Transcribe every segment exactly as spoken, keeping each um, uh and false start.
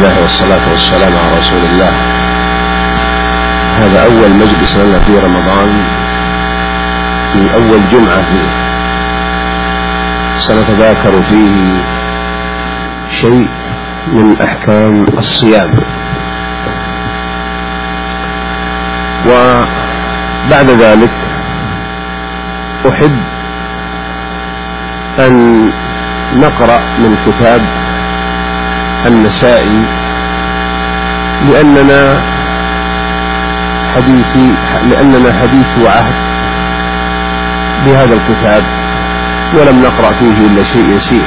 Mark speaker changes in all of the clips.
Speaker 1: الله والصلاة والسلام على رسول الله. هذا أول مجلس لنا في رمضان، في أول جمعة فيه، سنتذاكر فيه شيء من أحكام الصيام. وبعد ذلك أحب أن نقرأ من كتاب النسائي، لأننا حديثي لأننا حديث عهد بهذا الكتاب، ولم نقرأ فيه إلا شيء يسير،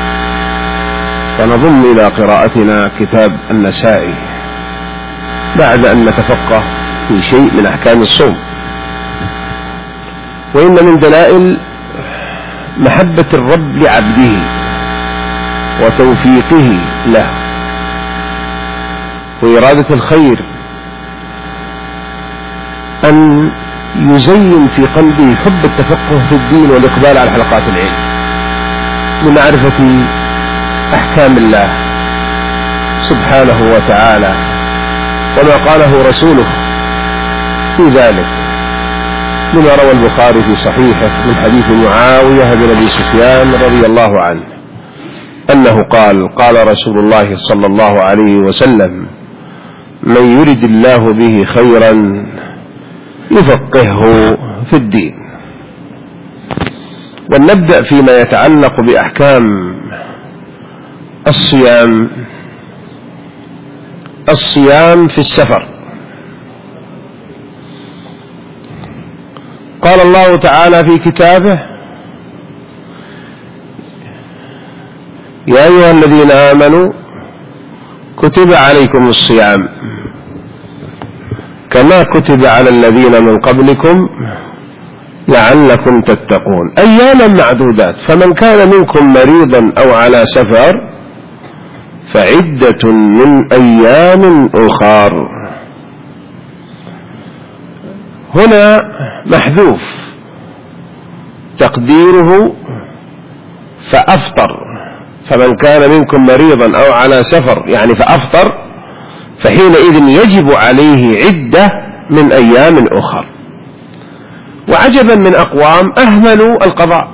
Speaker 1: فنضم إلى قراءتنا كتاب النسائي بعد أن نتفقه في شيء من أحكام الصوم. وإن من دلائل محبة الرب لعبده وتوفيقه له وإرادة الخير أن يزين في قلبه حب التفقه في الدين والإقبال على حلقات العلم لمعرفة أحكام الله سبحانه وتعالى وما قاله رسوله في ذلك، لما روى البخاري في صحيحه من حديث معاوية بن أبي سفيان رضي الله عنه أنه قال: قال رسول الله صلى الله عليه وسلم: من يرد الله به خيرا يفقهه في الدين. ونبدأ فيما يتعلق بأحكام الصيام. الصيام في السفر. قال الله تعالى في كتابه: يا أيها الذين آمنوا كتب عليكم الصيام كما كتب على الذين من قبلكم لعلكم تتقون أياما معدودات، فمن كان منكم مريضا أو على سفر فعدة من أيام أخر. هنا محذوف تقديره فأفطر، فمن كان منكم مريضا أو على سفر يعني فأفطر، فحينئذ يجب عليه عدة من أيام أخر. وعجبا من أقوام أهملوا القضاء.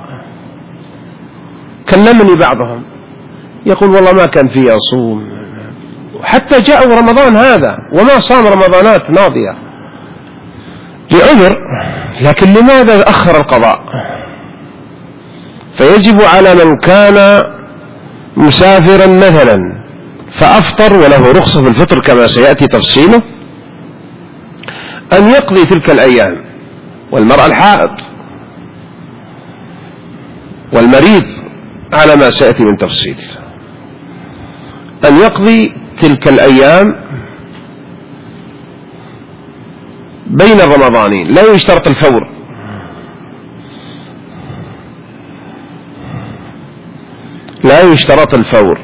Speaker 1: كلمني بعضهم يقول: والله ما كان في أصوم، حتى جاءوا رمضان هذا وما صام رمضانات ماضية لعذر، لكن لماذا أخر القضاء؟ فيجب على من كان مسافرا مثلا فأفطر وله رخصة في الفطر كما سيأتي تفصيله أن يقضي تلك الأيام، والمرأة الحائض والمريض على ما سيأتي من تفصيل أن يقضي تلك الأيام بين الرمضانين، لا يشترط الفور. لا يشترط الفور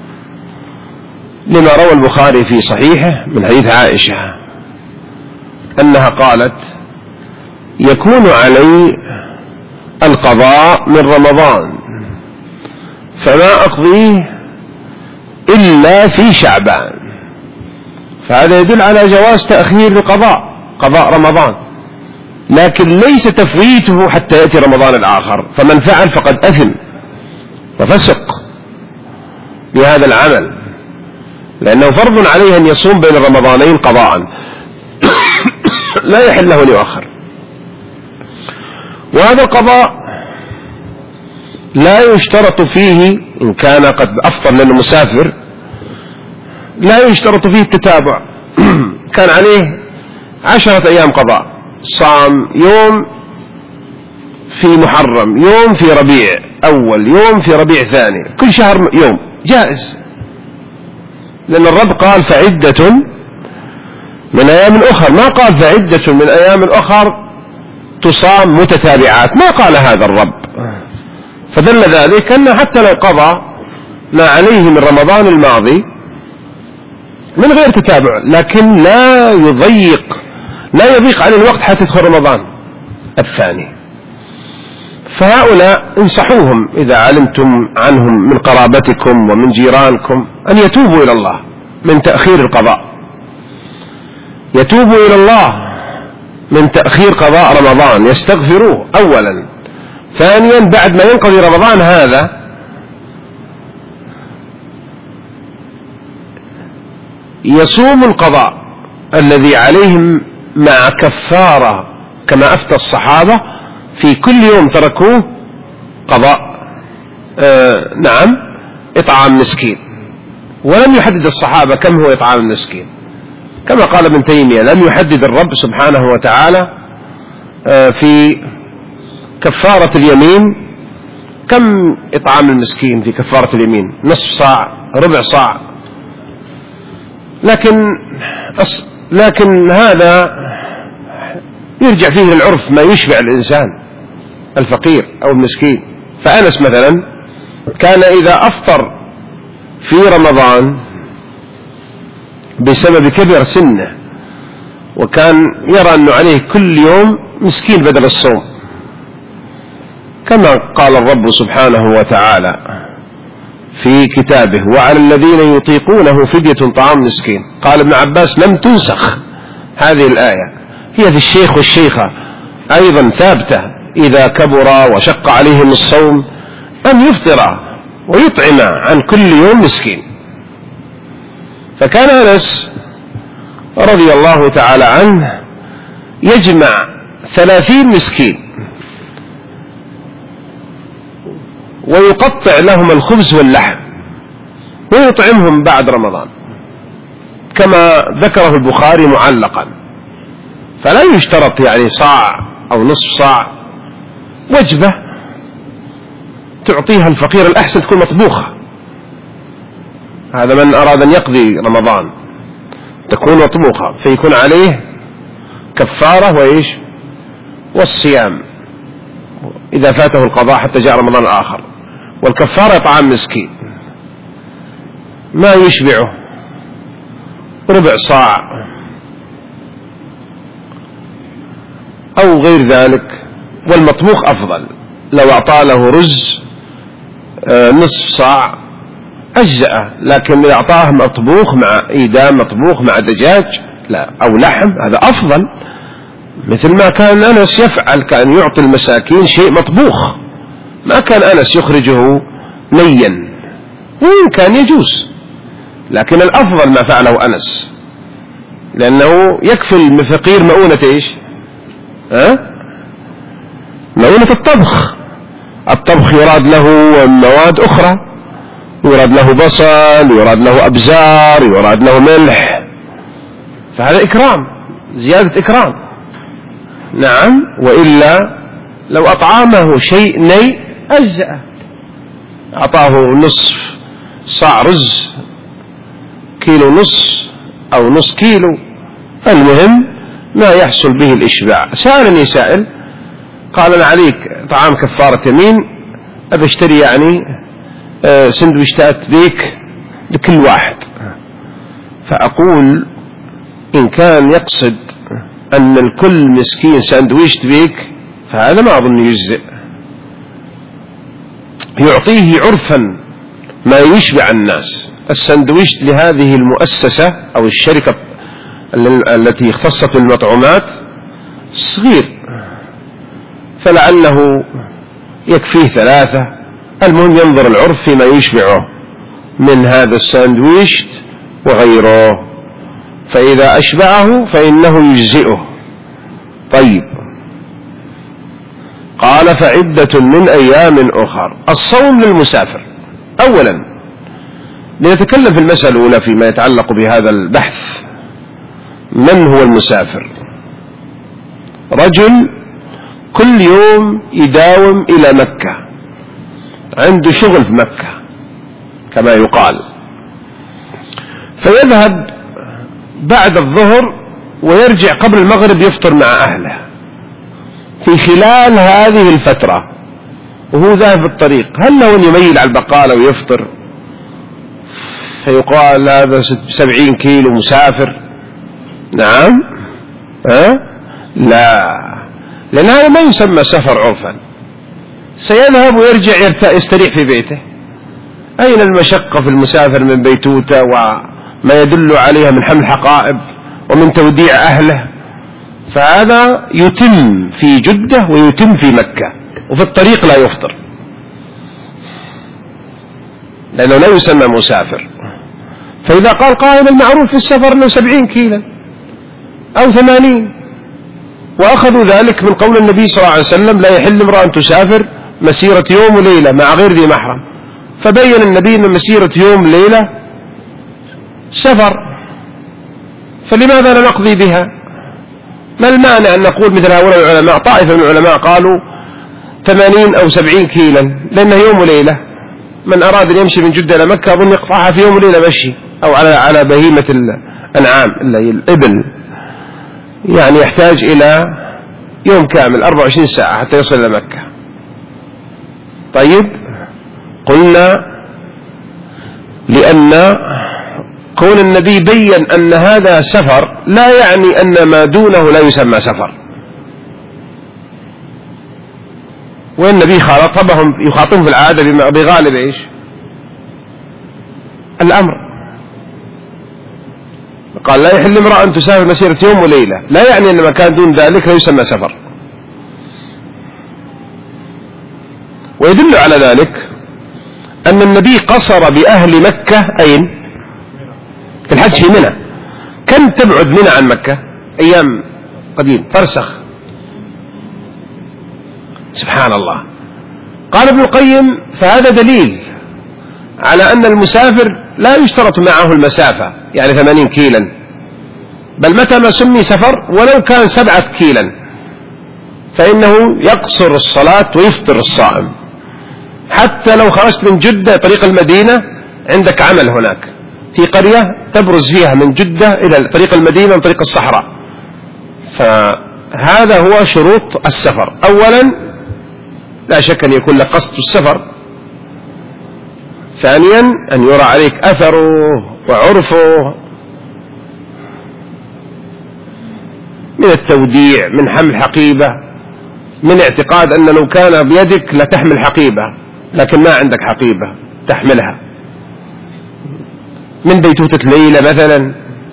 Speaker 1: لما روى البخاري في صحيحه من حديث عائشة أنها قالت: يكون علي القضاء من رمضان فما أقضيه إلا في شعبان. فهذا يدل على جواز تأخير القضاء، قضاء رمضان، لكن ليس تفويته حتى يأتي رمضان الآخر، فمن فعل فقد أثم وفسق بهذا العمل، لأنه فرض عليه أن يصوم بين الرمضانين قضاء لا يحل له ليؤخر. وهذا القضاء لا يشترط فيه إن كان قد أفطر لأنه مسافر، لا يشترط فيه التتابع. كان عليه عشرة أيام قضاء، صام يوم في محرم، يوم في ربيع أول، يوم في ربيع ثاني، كل شهر يوم، جائز، لأن الرب قال: فعدة من أيام أخر، ما قال فعدة من أيام أخر تصام متتابعات، ما قال هذا الرب. فدل ذلك أن حتى لو قضى ما عليه من رمضان الماضي من غير تتابع، لكن لا يضيق لا يضيق عن الوقت حتى يدخل رمضان الثاني. فهؤلاء انصحوهم إذا علمتم عنهم من قرابتكم ومن جيرانكم أن يتوبوا إلى الله من تأخير القضاء، يتوب إلى الله من تأخير قضاء رمضان، يستغفروه أولا. ثانيا بعد ما ينقضي رمضان هذا يصوم القضاء الذي عليهم مع كفارة، كما أفتى الصحابة في كل يوم تركوه قضاء آه نعم إطعام مسكين. ولم يحدد الصحابة كم هو إطعام المسكين، كما قال ابن تيمية لم يحدد الرب سبحانه وتعالى آه في كفارة اليمين كم إطعام المسكين في كفارة اليمين، نصف صاع، ربع صاع، لكن لكن هذا يرجع فيه للعرف ما يشبع الإنسان الفقير أو المسكين. فأنس مثلا كان إذا أفطر في رمضان بسبب كبر سنه وكان يرى أنه عليه كل يوم مسكين بدل الصوم، كما قال الرب سبحانه وتعالى في كتابه وعلى الذين يطيقونه فدية طعام مسكين. قال ابن عباس لم تنسخ هذه الآية، هي في الشيخ والشيخة أيضا ثابتة إذا كبر وشق عليهم الصوم أن يفطر ويطعم عن كل يوم مسكين. فكان أنس رضي الله تعالى عنه يجمع ثلاثين مسكين ويقطع لهم الخبز واللحم ويطعمهم بعد رمضان، كما ذكره البخاري معلقا. فلا يشترط يعني صاع أو نصف صاع، وجبة تعطيها الفقير الأحسن تكون مطبوخة، هذا من أراد أن يقضي رمضان تكون مطبوخة فيكون عليه كفارة وإيش والصيام إذا فاته القضاء حتى جاء رمضان الآخر. والكفارة طعام مسكين ما يشبعه، ربع صاع أو غير ذلك، والمطبوخ أفضل. لو أعطى له رز نصف صاع أجزأه، لكن إذا أعطاه مطبوخ مع إيدام مطبوخ مع دجاج لا أو لحم هذا أفضل، مثل ما كان أنس يفعل، كان يعطي المساكين شيء مطبوخ، ما كان أنس يخرجه نيا، وإن كان يجوز، لكن الأفضل ما فعله أنس، لأنه يكفي الفقير مؤونة إيش أه؟ مؤونة الطبخ. الطبخ يراد له مواد أخرى، يراد له بصل، يراد له أبزار، يراد له ملح، فهذا إكرام، زيادة إكرام. نعم، وإلا لو أطعامه شيء ني أجزأه، أعطاه نصف صاع رز، كيلو نص أو نص كيلو، المهم ما يحصل به الإشباع. سألني سائل قال أنا عليك طعام كفارة يمين، أبى اشتري يعني سندويشتات بيك لكل واحد، فأقول إن كان يقصد أن الكل مسكين سندويشت بيك فهذا ما أظن يجزئ، يعطيه عرفا ما يشبع الناس. السندويشت لهذه المؤسسة أو الشركة التي اختصت بالمطعومات صغير، فلعله يكفيه ثلاثة، المهم ينظر العرف فيما يشبعه من هذا الساندويشت وغيره، فإذا أشبعه فإنه يجزئه. طيب، قال فعدة من أيام أخر. الصوم للمسافر. أولا لنتكلم في المسألة الأولى فيما يتعلق بهذا البحث، من هو المسافر؟ رجل كل يوم يداوم إلى مكة، عنده شغل في مكة كما يقال، فيذهب بعد الظهر ويرجع قبل المغرب يفطر مع أهله. في خلال هذه الفترة وهو ذاهب في الطريق، هل له أن يميل على البقالة ويفطر فيقال هذا سبعين كيلو مسافر؟ نعم أه؟ لا، لأن هذا ما يسمى سفر عرفا، سيذهب ويرجع يستريح في بيته. أين المشقة في المسافر من بيتوته ما يدل عليها من حمل حقائب ومن توديع أهله، فهذا يتم في جدة ويتم في مكة، وفي الطريق لا يفطر لأنه لا يسمى مسافر. فإذا قال قائل المعروف في السفر أنه سبعين كيلا أو ثمانين، وأخذوا ذلك من قول النبي صلى الله عليه وسلم لا يحل امرأة أن تسافر مسيرة يوم وليلة مع غير ذي محرم، فبين النبي أن مسيرة يوم وليلة سفر، فلماذا لا نقضي بها؟ ما المانع أن نقول مثل هؤلاء العلماء؟ طائفة من العلماء قالوا ثمانين أو سبعين كيلا لأنه يوم وليلة، من أراد أن يمشي من جدة إلى مكة أظن يقطعها في يوم وليلة مشي، أو على على بهيمة الأنعام الإبل، يعني يحتاج إلى يوم كامل أربعة وعشرين ساعة حتى يصل إلى مكة. طيب، قلنا لأن كون النبي بين أن هذا سفر لا يعني أن ما دونه لا يسمى سفر، والنبي خاطبهم يخاطبهم في العادة بغالب إيش؟ الأمر. قال لا يحل امرأة أن تسافر مسيرة يوم وليلة، لا يعني أن ما كان دون ذلك لا يسمى سفر. ويدل على ذلك أن النبي قصر بأهل مكة أين؟ في الحج في منى. كم تبعد منى عن مكة أيام قديم؟ فرسخ. سبحان الله. قال ابن القيم فهذا دليل على أن المسافر لا يشترط معه المسافة، يعني ثمانين كيلا، بل متى ما سمي سفر ولو كان سبعة كيلا فإنه يقصر الصلاة ويفطر الصائم. حتى لو خرجت من جدة طريق المدينة عندك عمل هناك في قرية تبرز فيها من جدة إلى طريق المدينة وطريق الصحراء، فهذا هو شروط السفر. أولا لا شك أن يكون لك قصد السفر، ثانيا أن يرى عليك أثره وعرفه من التوديع، من حمل حقيبة، من اعتقاد أن لو كان بيدك لتحمل حقيبة لكن ما عندك حقيبة تحملها، من بيتوتة ليلة مثلا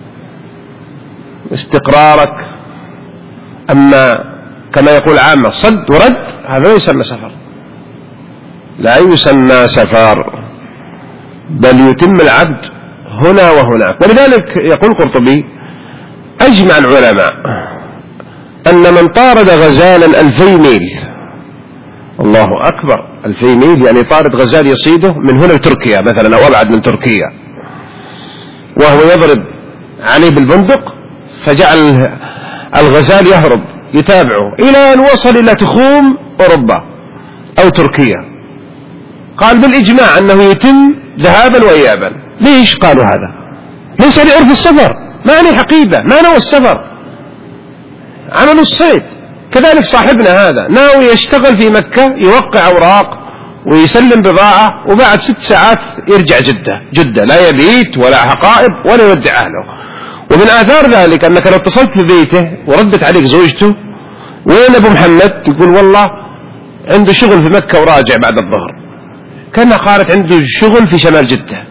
Speaker 1: استقرارك. أما كما يقول عامة صد ورد هذا لا يسمى سفر، لا يسمى سفر، بل يتم العبد هنا وهناك. ولذلك يقول قرطبي أجمع العلماء أن من طارد غزالا ألفي ميل، الله أكبر، ألفي ميل يعني طارد غزال يصيده من هنا لتركيا مثلا أو أبعد من تركيا، وهو يضرب عليه بالبندق فجعل الغزال يهرب يتابعه إلى أن وصل إلى تخوم أوروبا أو تركيا. قال بالإجماع أنه يتم ذهابا وإيابا. ليش قالوا هذا؟ ليس لعرف السفر، ما عني حقيبة، ما نوى السفر، عمل الصيد. كذلك صاحبنا هذا ناوي يشتغل في مكة، يوقع أوراق ويسلم بضاعة، وبعد ست ساعات يرجع جدة جدة لا يبيت ولا حقائب ولا يودع أهله. ومن آثار ذلك أنك لو اتصلت في بيته وردت عليك زوجته وين أبو محمد، تقول والله عنده شغل في مكة وراجع بعد الظهر، كأنها قالت عنده شغل في شمال جدة،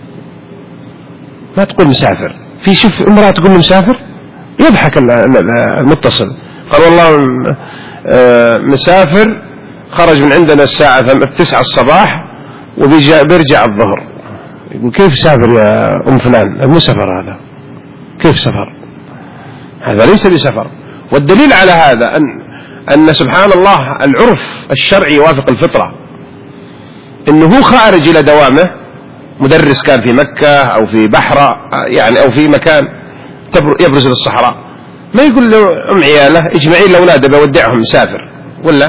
Speaker 1: ما تقول مسافر. في شوف امرأة تقول مسافر، يضحك المتصل، قال والله مسافر خرج من عندنا الساعة تسعة الصباح وبيرجع الظهر. يقول كيف سافر يا أم فلان؟ مو سفر هذا، كيف سفر؟ هذا ليس بسفر. والدليل على هذا أن أن سبحان الله العرف الشرعي يوافق الفطرة، إنه هو خارج إلى دوامه، مدرس كان في مكة أو في بحرة يعني أو في مكان يبرز للصحراء، ما يقول له أم عياله اجمعين الأولاد بودعهم مسافر، ولا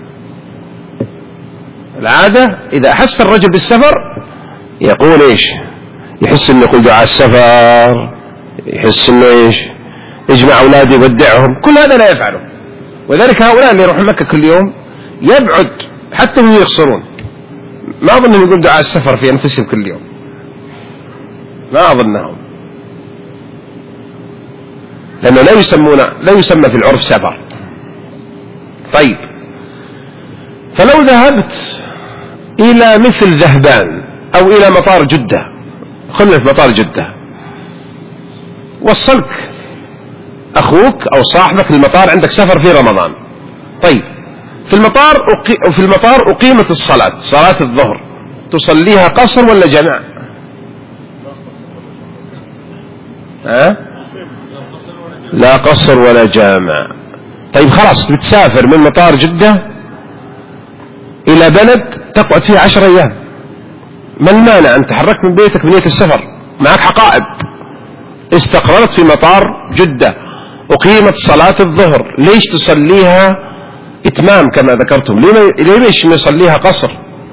Speaker 1: العادة إذا أحس الرجل بالسفر يقول إيش؟ يحس إنه يقول دعاء السفر، يحس إنه إيش؟ يجمع أولادي يودعهم، كل هذا لا يفعله. وذلك هؤلاء اللي يروحون مكة كل يوم يبعد حتى هم يخسرون، ما أظنهم يقول دعاء السفر في أنفسهم كل يوم، ما أظنهم، لأنه لا يسمون لا يسمى في العرف سفر. طيب، فلو ذهبت إلى مثل ذهبان أو إلى مطار جدة، خلنا في مطار جدة، وصلك أخوك أو صاحبك المطار، عندك سفر في رمضان. طيب في المطار أقي... في المطار أقيمت الصلاة، صلاة الظهر، تصليها قصر ولا جمع؟ ها؟ لا قصر ولا جامع. طيب خلاص بتسافر من مطار جدة إلى بلد تقعد فيه عشر أيام، ما المانع أن تحركت من بيتك بنية السفر، معك حقائب، استقررت في مطار جدة، أقيمت صلاة الظهر، ليش تصليها إتمام كما ذكرتم؟ ليش يصليها قصر؟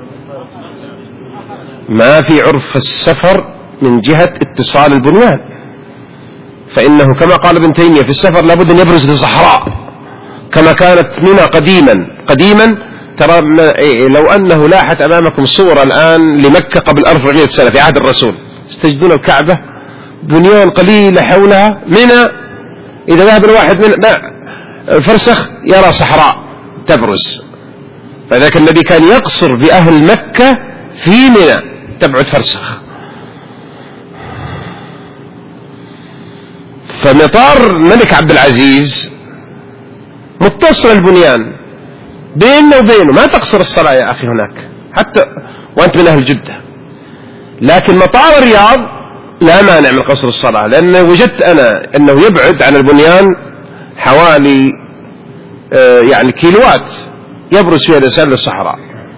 Speaker 1: ما في عرف السفر من جهة اتصال البنيان، فإنه كما قال ابن تيمية في السفر لابد أن يبرز لصحراء كما كانت منى قديما. قديما ترى لو أنه لاحت أمامكم صورة الآن لمكة قبل أربعمائة سنة في عهد الرسول، استجدون الكعبة بنيان قليلة حولها، منى إذا ذهب الواحد من فرسخ يرى صحراء تبرز، فذلك النبي كان يقصر بأهل مكة في منى تبعد فرسخ. فمطار الملك عبد العزيز متصل البنيان بيننا وبينه، ما تقصر الصلاة يا أخي هناك حتى وأنت من أهل جدة. لكن مطار الرياض لا مانع من قصر الصلاة، لأن وجدت أنا أنه يبعد عن البنيان حوالي آه يعني كيلوات يبرز فيها الإنسان للصحراء،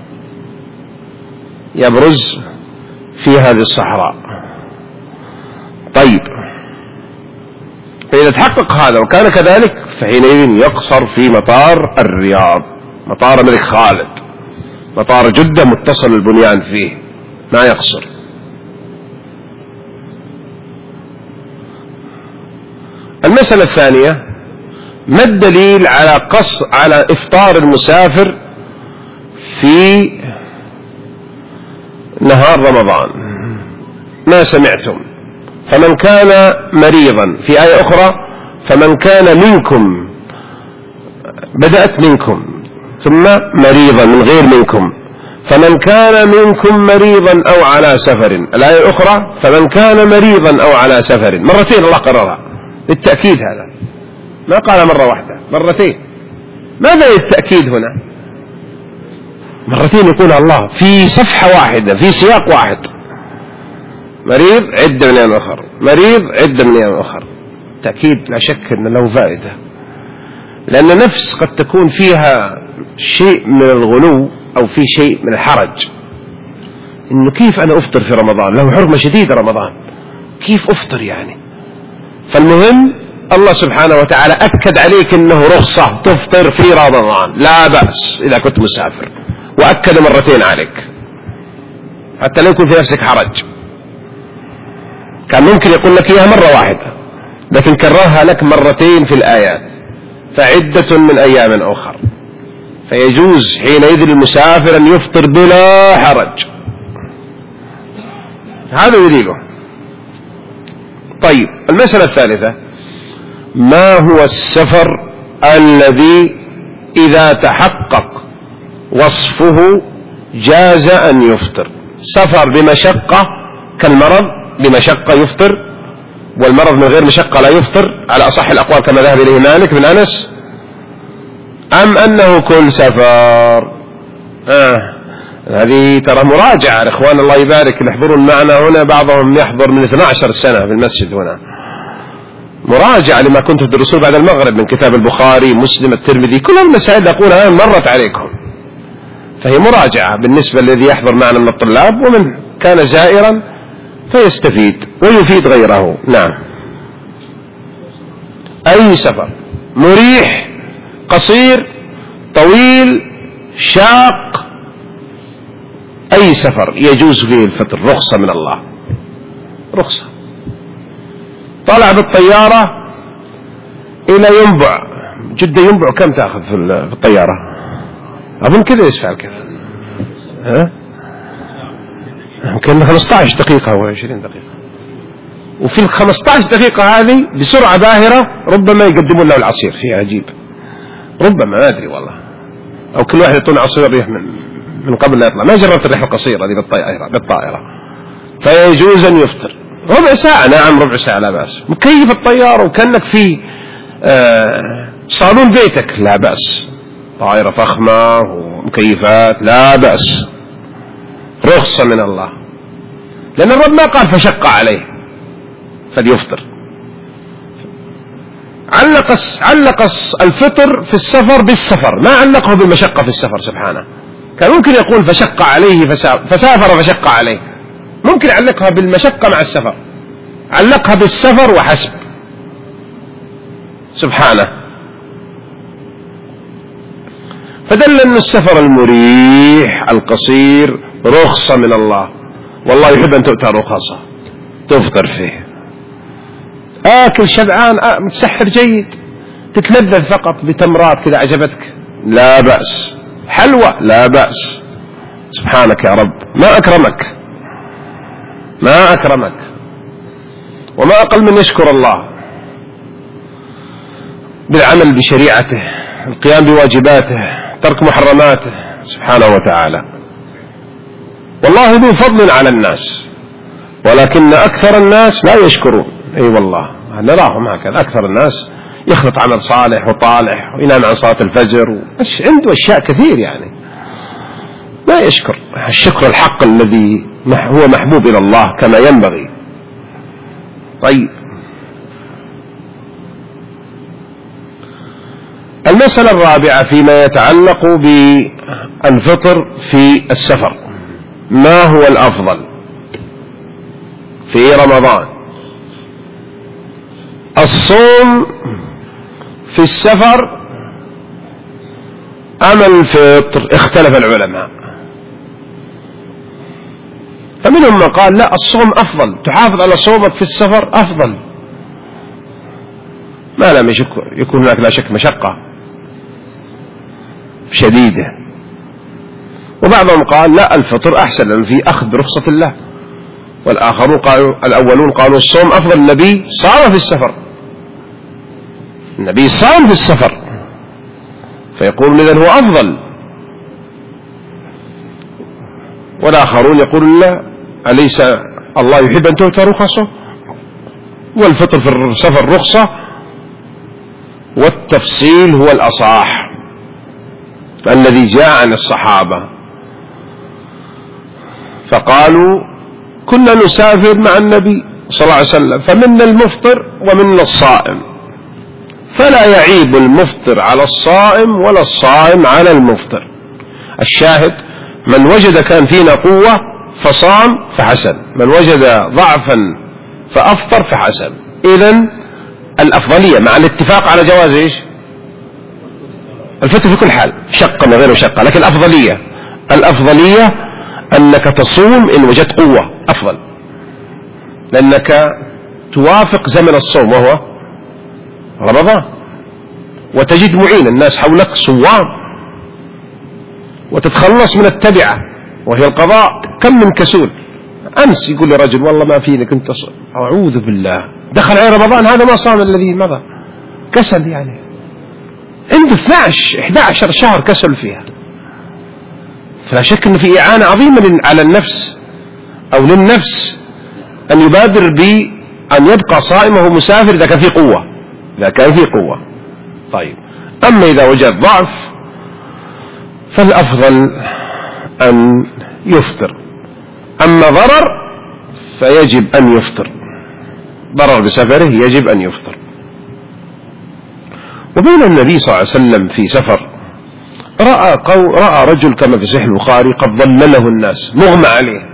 Speaker 1: يبرز في هذه الصحراء. طيب فإذا تحقق هذا وكان كذلك فحينئذ يقصر في مطار الرياض، مطار الملك خالد، مطار جدة متصل البنيان فيه ما يقصر. المسألة الثانية، ما الدليل على قصر على إفطار المسافر في نهار رمضان؟ ما سمعتم؟ فمن كان مريضا، في آية أخرى فمن كان منكم، بدأت منكم ثم مريضا من غير منكم، فمن كان منكم مريضا أو على سفر. الآية الأخرى فمن كان مريضا أو على سفر، مرتين الله قررها للتأكيد، هذا ما قال مرة واحدة، مرتين. ماذا للتأكيد هنا؟ مرتين يقولها الله في صفحة واحدة في سياق واحد. مريض عدة من أيام أخر، مريض عدة من أيام أخر. تأكيد لا شك أن له فائدة، لأن نفس قد تكون فيها شيء من الغلو أو في شيء من الحرج، إنه كيف أنا أفطر في رمضان؟ له حرمة شديدة رمضان، كيف أفطر يعني؟ فالمهم الله سبحانه وتعالى أكد عليك أنه رخصة تفطر في رمضان لا بأس إذا كنت مسافر، وأكد مرتين عليك حتى لا يكون في نفسك حرج. كان ممكن يقول لك إياها مرة واحدة، لكن كررها لك مرتين في الآيات، فعدة من أيام أخر، فيجوز حينئذ للمسافر أن يفطر بلا حرج. هذا دليله. طيب المسألة الثالثة، ما هو السفر الذي إذا تحقق وصفه جاز أن يفطر؟ سفر بمشقة كالمرض، بمشقة يفطر، والمرض من غير مشقة لا يفطر على أصح الأقوال كما ذهب إليه مالك بن أنس، أم أنه كل سفر؟ آه. هذه ترى مراجعة الإخوان الله يبارك اللي يحضرون معنا هنا، بعضهم يحضر من اثنتي عشرة سنة في المسجد هنا، مراجعة لما كنتم تدرسون بعد المغرب من كتاب البخاري مسلم الترمذي، كل المسائل أقولها مرت عليكم، فهي مراجعة بالنسبة للذي يحضر معنا من الطلاب، ومن كان زائرا فيستفيد ويفيد غيره. نعم. أي سفر مريح، قصير، طويل، شاق، أي سفر يجوز فيه الفطر، رخصة من الله، رخصة. طلع بالطيارة إلى ينبع، جدة ينبع كم تأخذ في الطيارة؟ أظن كذا يسفعل كذا، ها؟ يمكن خمسة عشر دقيقة أو عشرين دقيقة، وفي ال خمسة عشر دقيقة هذه بسرعة باهرة ربما يقدمون له العصير، فيه عجيب، ربما ما أدري والله، أو كل واحد يعطون عصير ريح من من قبل لا يطلع. ما جربت الرحلة القصيرة هذه بالطائرة بالطائرة فيجوز أن يفطر ربع ساعة، نعم ربع ساعة لا بأس. مكيف الطيارة وكأنك في آه صالون بيتك لا بأس، طائرة فخمة ومكيفات لا بأس، رخصة من الله، لأن الرب ما قال فشق عليه فليفطر. علق علق الفطر في السفر بالسفر، ما علقه بالمشقة في السفر سبحانه. كان ممكن يقول فشق عليه فسافر فشق عليه، ممكن يعلقها بالمشقة مع السفر، علقها بالسفر وحسب سبحانه. فدل أن السفر المريح القصير رخصة من الله، والله يحب أن تؤتى رخصة تفطر فيه. آكل شبعان آه متسحر جيد، تتلذذ فقط بتمرات كذا عجبتك لا بأس، حلوة لا بأس. سبحانك يا رب، ما أكرمك ما أكرمك وما أقل من يشكر الله بالعمل بشريعته، القيام بواجباته، ترك محرماته سبحانه وتعالى. والله ذو فضل على الناس ولكن أكثر الناس لا يشكرون. أي أيوة والله نراهم هكذا، أكثر الناس يخلط عمل صالح وطالح وينام عن صلاة الفجر وش عنده أشياء كثير يعني ما يشكر. الشكر الحق الذي هو محبوب إلى الله كما ينبغي. طيب، المسألة الرابعة فيما يتعلق بالفطر في السفر، ما هو الأفضل في رمضان؟ الصوم في السفر أم الفطر؟ اختلف العلماء، فمنهم من قال لا الصوم أفضل، تحافظ على صومك في السفر أفضل ما لم يكون هناك لا شك مشقة شديدة. وبعضهم قال لا الفطر أحسن لأن في أخذ برخصة الله. والآخرون قالوا، الأولون قالوا الصوم أفضل، النبي صام في السفر، النبي صام في السفر فيقول إذن هو أفضل. والآخرون يقول لا، أليس الله يحب أن تؤتى رخصه؟ والفطر في السفر رخصة، والتفصيل هو الأصح الذي جاء عن الصحابة، فقالوا كنا نسافر مع النبي صلى الله عليه وسلم فمنا المفطر ومنا الصائم، فلا يعيب المفطر على الصائم ولا الصائم على المفطر. الشاهد من وجد كان فينا قوة فصام فحسن، من وجد ضعفا فأفطر فحسن. إذن الأفضلية مع الاتفاق على جواز إيش؟ الفطر في كل حال، شقة من غير شقة، لكن الأفضلية الأفضلية أنك تصوم إن وجدت قوة أفضل، لأنك توافق زمن الصوم وهو رمضان، وتجد معين الناس حولك صوام، وتتخلص من التبعة وهي القضاء. كم من كسول أمس يقول لي رجل والله ما فيني كنت أصوم، أعوذ بالله دخل على رمضان هذا ما صام الذي مضى، كسل يعني عنده اثناشر إحدى عشر شهر كسل فيها. فلا شك أن في إعانة عظيمة على النفس أو للنفس أن يبادر بأن يبقى صائم وهو مسافر إذا كان في قوة، إذا كان في قوة. طيب، أما إذا وجد ضعف فالأفضل أن يفطر، أما ضرر فيجب أن يفطر، ضرر بسفره يجب أن يفطر. وبين النبي صلى الله عليه وسلم في سفر رأى, قو رأى رجل كما في صحيح البخاري قد ظلله الناس مغمى عليه.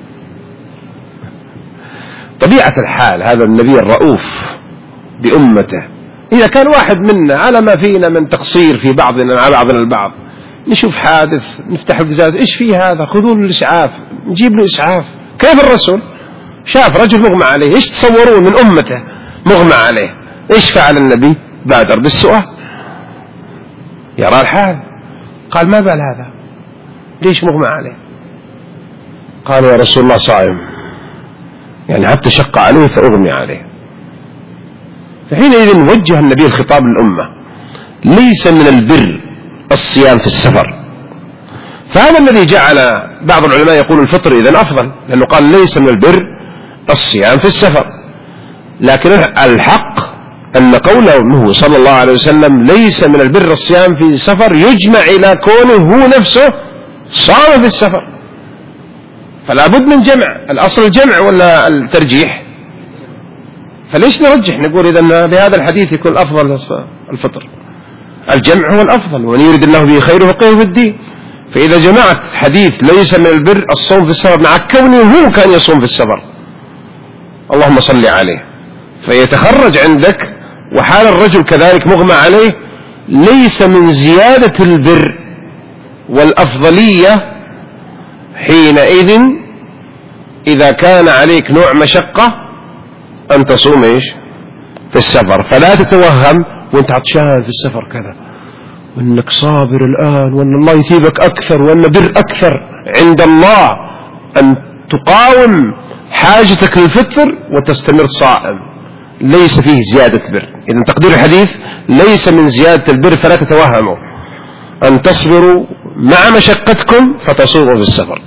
Speaker 1: طبيعة الحال هذا النبي الرؤوف بأمته، إذا كان واحد منا على ما فينا من تقصير في بعضنا على بعضنا البعض، نشوف حادث نفتح القزاز إيش فيه هذا، خذوا له الإسعاف، نجيب له إسعاف. كيف الرسول شاف رجل مغمى عليه، إيش تصورون من أمته مغمى عليه، إيش فعل النبي؟ بادر بالسؤال، يرى الحال، قال ما بال هذا ليش مغمى عليه؟ قال يا رسول الله صائم، يعني حتى شق عليه فأغمي عليه. فحينئذ وجه النبي الخطاب للأمة، ليس من البر الصيام في السفر. فهذا الذي جعل بعض العلماء يقول الفطر إذن أفضل، لأنه قال ليس من البر الصيام في السفر. لكن الحق أن قوله صلى الله عليه وسلم ليس من البر الصيام في السفر يجمع إلى كونه هو نفسه صام في السفر، فلا بد من جمع. الأصل الجمع ولا الترجيح؟ فليش نرجح نقول إذا بهذا الحديث يكون أفضل الفطر؟ الجمع هو الأفضل، ومن يريد الله به خير فقهه في الدين. فإذا جمعت حديث ليس من البر الصوم في السفر مع كونه هو كان يصوم في السفر، اللهم صل عليه، فيتخرج عندك وحال الرجل كذلك مغمى عليه ليس من زيادة البر والأفضلية حينئذ إذا كان عليك نوع مشقة أن تصوم إيش في السفر. فلا تتوهم وانت عطشان في السفر كذا وانك صابر الآن وان الله يثيبك أكثر وان بر أكثر عند الله أن تقاوم حاجتك للفطر وتستمر صائم، ليس فيه زيادة بر. إذن تقدير الحديث ليس من زيادة البر، فلا تتوهموا أن تصبروا مع مشقتكم فتصوموا في السفر.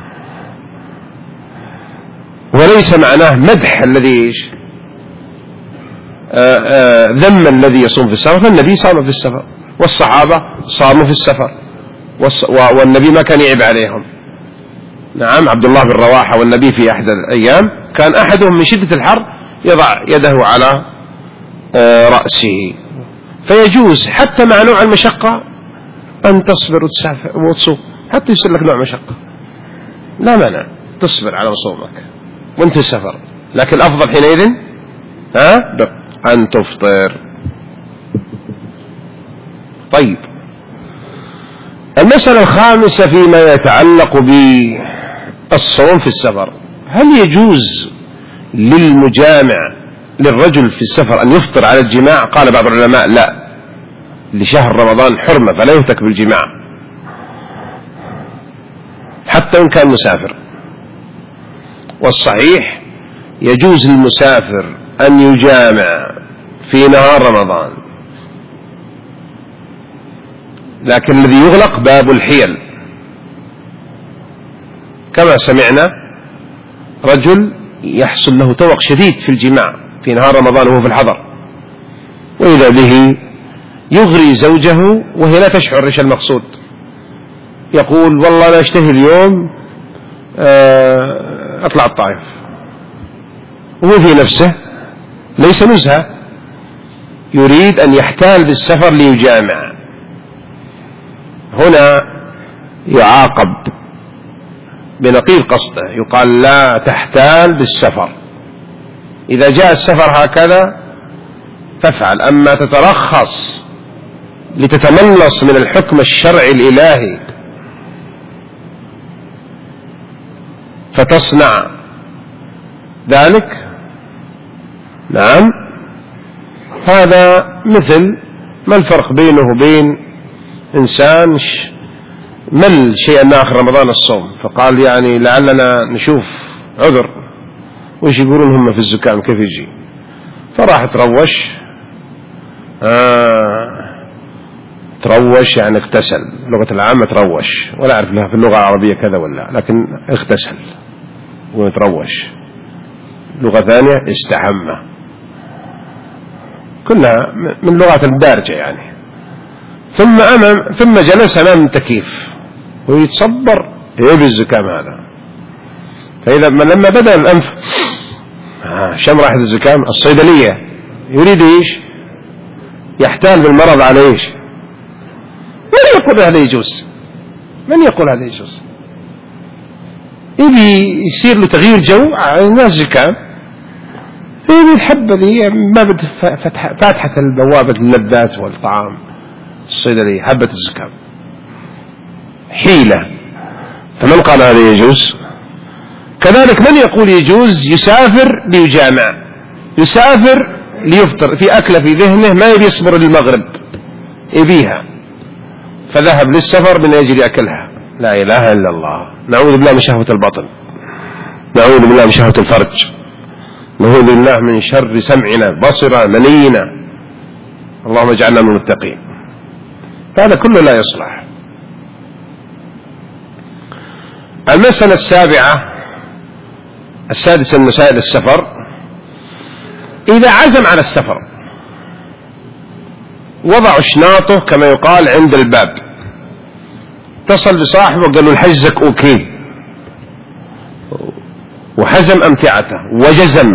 Speaker 1: وليس معناه مدح الذي ذم الذي يصوم في السفر، فالنبي صام في السفر والصحابة صاموا في السفر والنبي ما كان يعيب عليهم. نعم، عبد الله بن رواحة والنبي في أحد الأيام كان أحدهم من شدة الحر يضع يده على رأسه. فيجوز حتى مع نوع المشقة أن تصبر وتصوم حتى يصير لك نوع مشقة، لا مانع تصبر على صومك وانت في السفر، لكن الأفضل حينئذ ها أن تفطر. طيب، المسألة الخامسة فيما يتعلق بالصوم في السفر، هل يجوز للمجامع للرجل في السفر أن يفطر على الجماع؟ قال بعض العلماء لا، لشهر رمضان حرمة فلا يهتك بالجماع حتى إن كان مسافر. والصحيح يجوز للمسافر أن يجامع في نهار رمضان، لكن الذي يغلق باب الحيل، كما سمعنا رجل يحصل له توق شديد في الجماع في نهار رمضان وهو في الحضر، وإذا به يغري زوجه وهي لا تشعر إيش المقصود، يقول والله أنا أشتهي اليوم أطلع الطائف، وهو في نفسه ليس نزهة، يريد أن يحتال بالسفر ليجامع. هنا يعاقب بنقيض قصده، يقال لا تحتال بالسفر، إذا جاء السفر هكذا تفعل، أما تترخص لتتملص من الحكم الشرعي الإلهي فتصنع ذلك، نعم، هذا مثل ما الفرق بينه وبين إنسان مل شيئا آخر رمضان الصوم فقال يعني لعلنا نشوف عذر، وش يقولون هم في الزكام كيف يجي، فراح تروش آه تروش يعني اغتسل، لغة العامة تروش، ولا أعرف لها في اللغة العربية كذا ولا، لكن اغتسل ويتروش، لغة ثانية استحمى، كلها من لغات الدارجة يعني. ثم أمام ثم جلس أمام التكييف ويتصبر يبي الزكام هذا، فإذا لما بدأ الأنف آه شم راحة الزكام، الصيدلية يريد إيش يحتال بالمرض على إيش؟ من يقول هذا يجوز؟ من يقول هذا يجوز؟ يبي يصير له تغيير جو، الناس زكام، يبي الحبة ذي ما بد فاتحة البوابة اللذات والطعام، الصيدلية حبة الزكام حيلة، فمن قال هذا يجوز؟ كذلك من يقول يجوز يسافر ليجامع، يسافر ليفطر في أكلة في ذهنه ما يبي يصبر للمغرب يبيها، فذهب للسفر من أجل أكلها، لا إله إلا الله، نعوذ بالله من شهوة البطن، نعوذ بالله من شهوة الفرج، نعوذ بالله من شر سمعنا بصرنا منينا، اللهم اجعلنا من المتقين. هذا كله لا يصلح. المسألة السابعة السادسة من مسائل السفر، إذا عزم على السفر وضع شناطه كما يقال عند الباب، اتصل بصاحبه وقال له الحجزك أوكي، وحزم أمتعته وجزم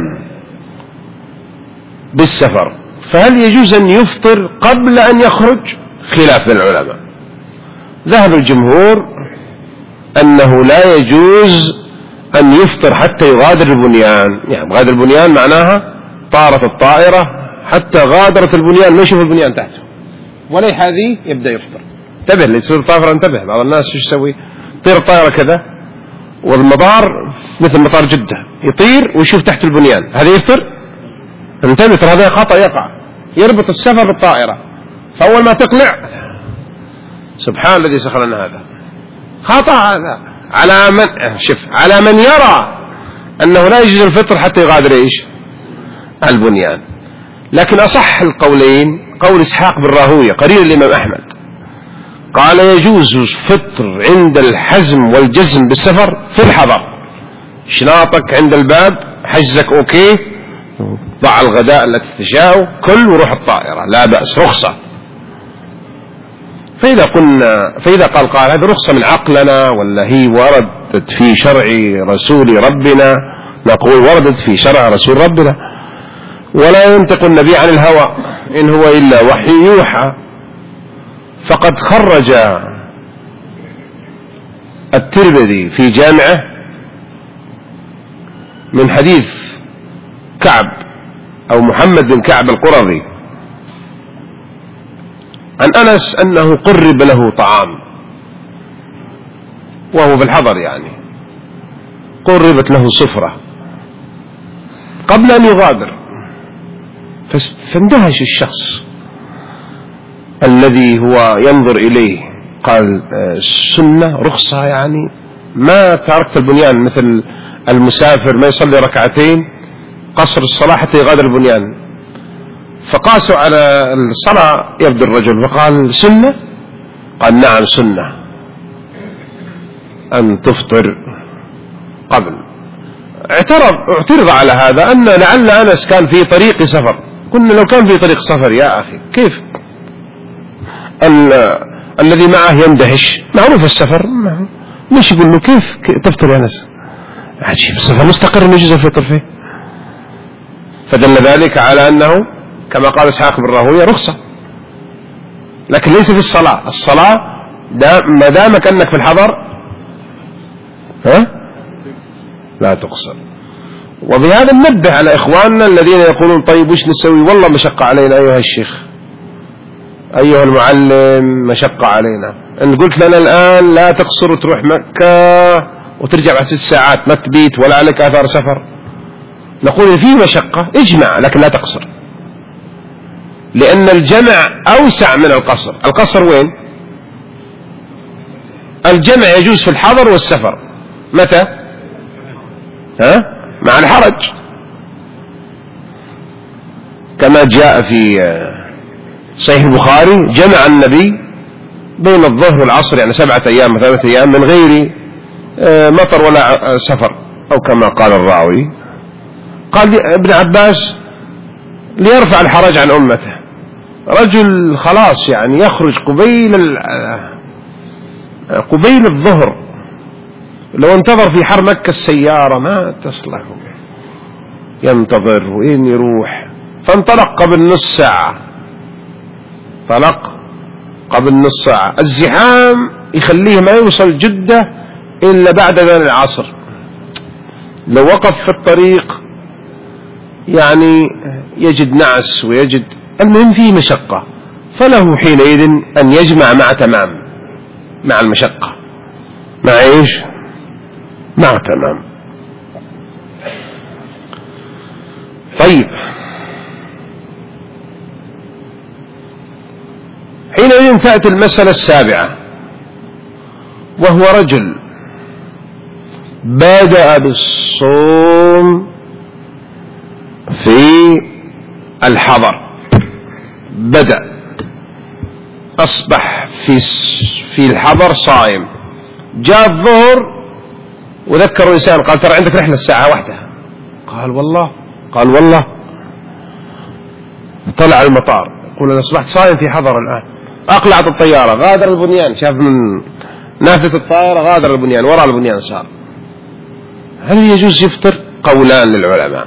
Speaker 1: بالسفر، فهل يجوز أن يفطر قبل أن يخرج؟ خلاف العلماء. ذهب الجمهور أنه لا يجوز أن يفطر حتى يغادر البنيان. يعني غادر البنيان معناها طارت الطائرة حتى غادرت البنيان، ما يشوف البنيان تحته ولا هذه يبدأ يفطر. انتبه اللي يصير طائرة، انتبه بعض الناس شو يسوي؟ يطير الطائرة كذا والمطار مثل مطار جدة يطير ويشوف تحت البنيان، هذا يفطر؟ انتبه ترى هذا خطأ يقع، يربط السفر بالطائرة، فأول ما تقلع سبحان الذي سخر لنا هذا، خطأ هذا على من شف على من يرى أنه لا يجوز الفطر حتى يغادر إيش؟ البنيان. لكن أصح القولين قول إسحاق بن راهوية قرين الإمام أحمد، قال يجوز فطر عند الحزم والجزم بالسفر في الحضر، شناطك عند الباب، حجزك أوكي، ضع الغداء التي تشاء، كل وروح الطائرة لا بأس، رخصة. فإذا قلنا فإذا قال قال هذه رخصة من عقلنا ولا هي وردت في شرع رسول ربنا، نقول وردت في شرع رسول ربنا، ولا ينطق النبي عن الهوى إن هو إلا وحي يوحى. فقد خرج الترمذي في جامعه من حديث كعب أو محمد بن كعب القرظي عن أنس أنه قرب له طعام وهو في الحضر، يعني قربت له سفرة قبل أن يغادر، فاندهش الشخص الذي هو ينظر إليه، قال سنة رخصة، يعني ما تركت البنيان مثل المسافر ما يصلي ركعتين قصر الصلاة حتى يغادر البنيان. فقاسوا على الصلاة يبدو الرجل فقال سنة، قال نعم سنة أن تفطر قبل. اعترض اعترض على هذا أن لعل أنس كان في طريق سفر. قلنا لو كان في طريق سفر يا أخي كيف الذي معه يندهش، معروف السفر، ليش يقول له كيف تفطر يا أنس؟ عجيب، السفر مستقر يجوز الفطر فيه. فدل ذلك على أنه كما قال إسحاق بن راهوية رخصة، لكن ليس في الصلاة. الصلاة ما دامك أنك في الحضر ها لا تقصر. وبهذا ننبه على إخواننا الذين يقولون طيب وش نسوي، والله مشقة علينا أيها الشيخ أيها المعلم، مشقة علينا. إن قلت لنا الآن لا تقصر وتروح مكة وترجع بعد ست ساعات ما تبيت ولا عليك آثار سفر، نقول فيه مشقة اجمع لكن لا تقصر، لأن الجمع أوسع من القصر. القصر وين؟ الجمع يجوز في الحضر والسفر، متى؟ ها؟ مع الحرج، كما جاء في صحيح البخاري جمع النبي بين الظهر والعصر يعني سبعة أيام وثلاثة أيام من غير مطر ولا سفر، أو كما قال الراوي. قال ابن عباس ليرفع الحرج عن أمته، رجل خلاص يعني يخرج قبيل قبيل الظهر، لو انتظر في حر مكة السيارة ما تصلح، ينتظر وين يروح، فانطلق قبل نص ساعة، طلق قبل نص ساعة، الزحام يخليه ما يوصل جدة إلا بعد ذلك العصر، لو وقف في الطريق يعني يجد نعس ويجد، المهم فيه مشقة، فله حينئذ أن يجمع مع تمام، مع المشقة، مع إيش؟ مع تمام. طيب حينئذ تأتي المسألة السابعة، وهو رجل بدأ بالصوم في الحضر، بدأ أصبح في في الحضر صائم، جاء الظهر وذكروا الإنسان قال ترى عندك رحلة الساعة واحدة. قال والله. قال والله. طلع المطار يقول أنا أصبحت صايم في حضر الآن. أقلعت الطيارة غادر البنيان، شاف من نافذة الطائرة غادر البنيان، وراء البنيان صار. هل يجوز يفطر؟ قولان للعلماء.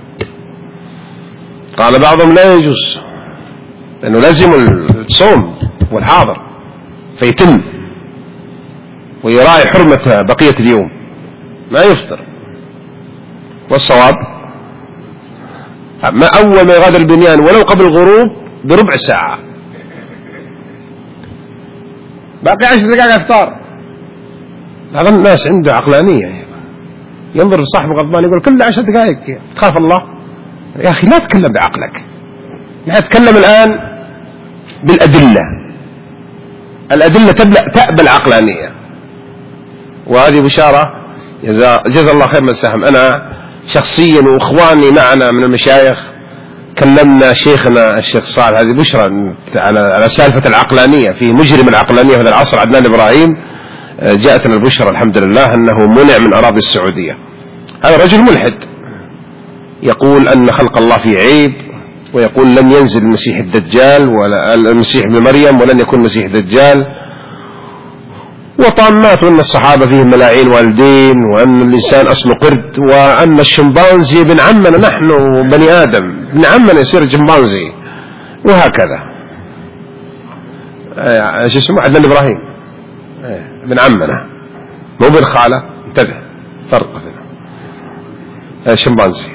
Speaker 1: قال بعضهم لا يجوز لأنه لازم الصوم والحاضر فيتم ويراعي حرمة بقية اليوم، ما يفطر. والصواب ما أول ما يغادر البنيان ولو قبل الغروب بربع ساعة، باقي عشر دقائق افطار. هذا الناس عنده عقلانية، ينظر لصاحب غضبان يقول كل عشر دقائق تخاف الله. يا أخي لا تتكلم بعقلك، لا تتكلم الآن بالأدلة. الأدلة تأبى العقلانية. وهذه بشارة جزا الله خير من السهم. أنا شخصيا وإخواني معنا من المشايخ كلمنا شيخنا الشيخ صالح، هذه بشرى على على سالفة العقلانية في مجرم العقلانية في هذا العصر عدنان إبراهيم. جاءتنا البشرى الحمد لله أنه منع من أراضي السعودية. هذا رجل ملحد يقول أن خلق الله فيه عيب، ويقول لن ينزل المسيح الدجال ولا المسيح ابن مريم ولن يكون المسيح الدجال، وطامات، وأن الصحابة فيهم ملاعين والدين، وأن الإنسان أصله قرد، وأن الشمبانزي ابن عمنا نحن بني آدم، ابن عمنا يصير شمبانزي، وهكذا. ايش اسمه عدنان إبراهيم ابن عمنا مو ابن خالة، انتبه فرق شمبانزي.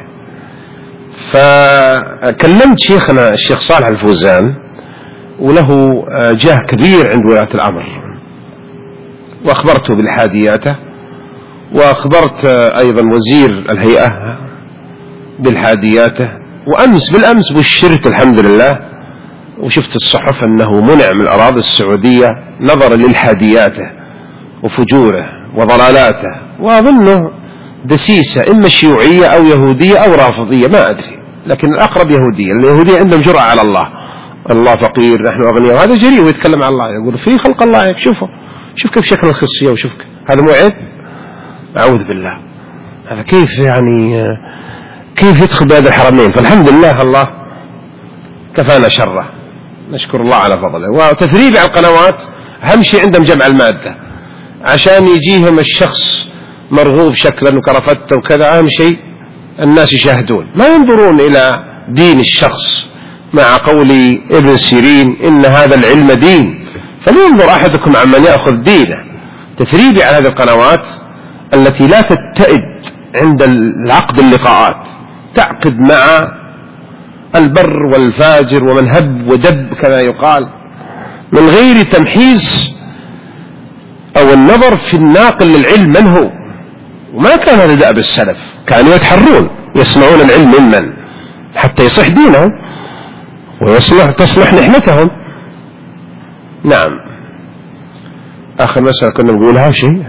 Speaker 1: فكلمت شيخنا الشيخ صالح الفوزان وله جاه كبير عند ولاة الأمر، وأخبرته بالحادياته، وأخبرت أيضا وزير الهيئة بالحادياته. وأمس بالأمس بشرت الحمد لله وشفت الصحف أنه منع من الأراضي السعودية نظرا للحادياته وفجوره وضلالاته، وأظنه دسيسة إما شيوعية أو يهودية أو رافضية ما أدري، لكن الأقرب يهودية. اليهودية عندهم جرأة على الله، الله فقير نحن أغنياء، وهذا جريء ويتكلم عن الله، يقول في خلق الله هيك، شوفوا شوف كيف شكل الخصية، وشوف هذا مو عيب؟ أعوذ بالله، هذا كيف يعني كيف يدخل بهذا الحرمين؟ فالحمد لله الله كفانا شره، نشكر الله على فضله. وتثريب على القنوات أهم شيء عندهم جمع المادة، عشان يجيهم الشخص مرغوب شكلا وكرفته وكذا، أهم شيء الناس يشاهدون، ما ينظرون إلى دين الشخص. مع قول ابن سيرين إن هذا العلم دين فلينظر أحدكم عمن يأخذ دينه. تثريبي على هذه القنوات التي لا تتئد عند العقد اللقاءات، تعقد مع البر والفاجر ومن هب ودب كما يقال، من غير تمحيز أو النظر في الناقل للعلم من هو. وما كان هذا دأب السلف، كانوا يتحرون يسمعون العلم ممن حتى يصح دينهم ويصلح تصلح نحنتهم. نعم. آخر مسألة كنا نقولها شيء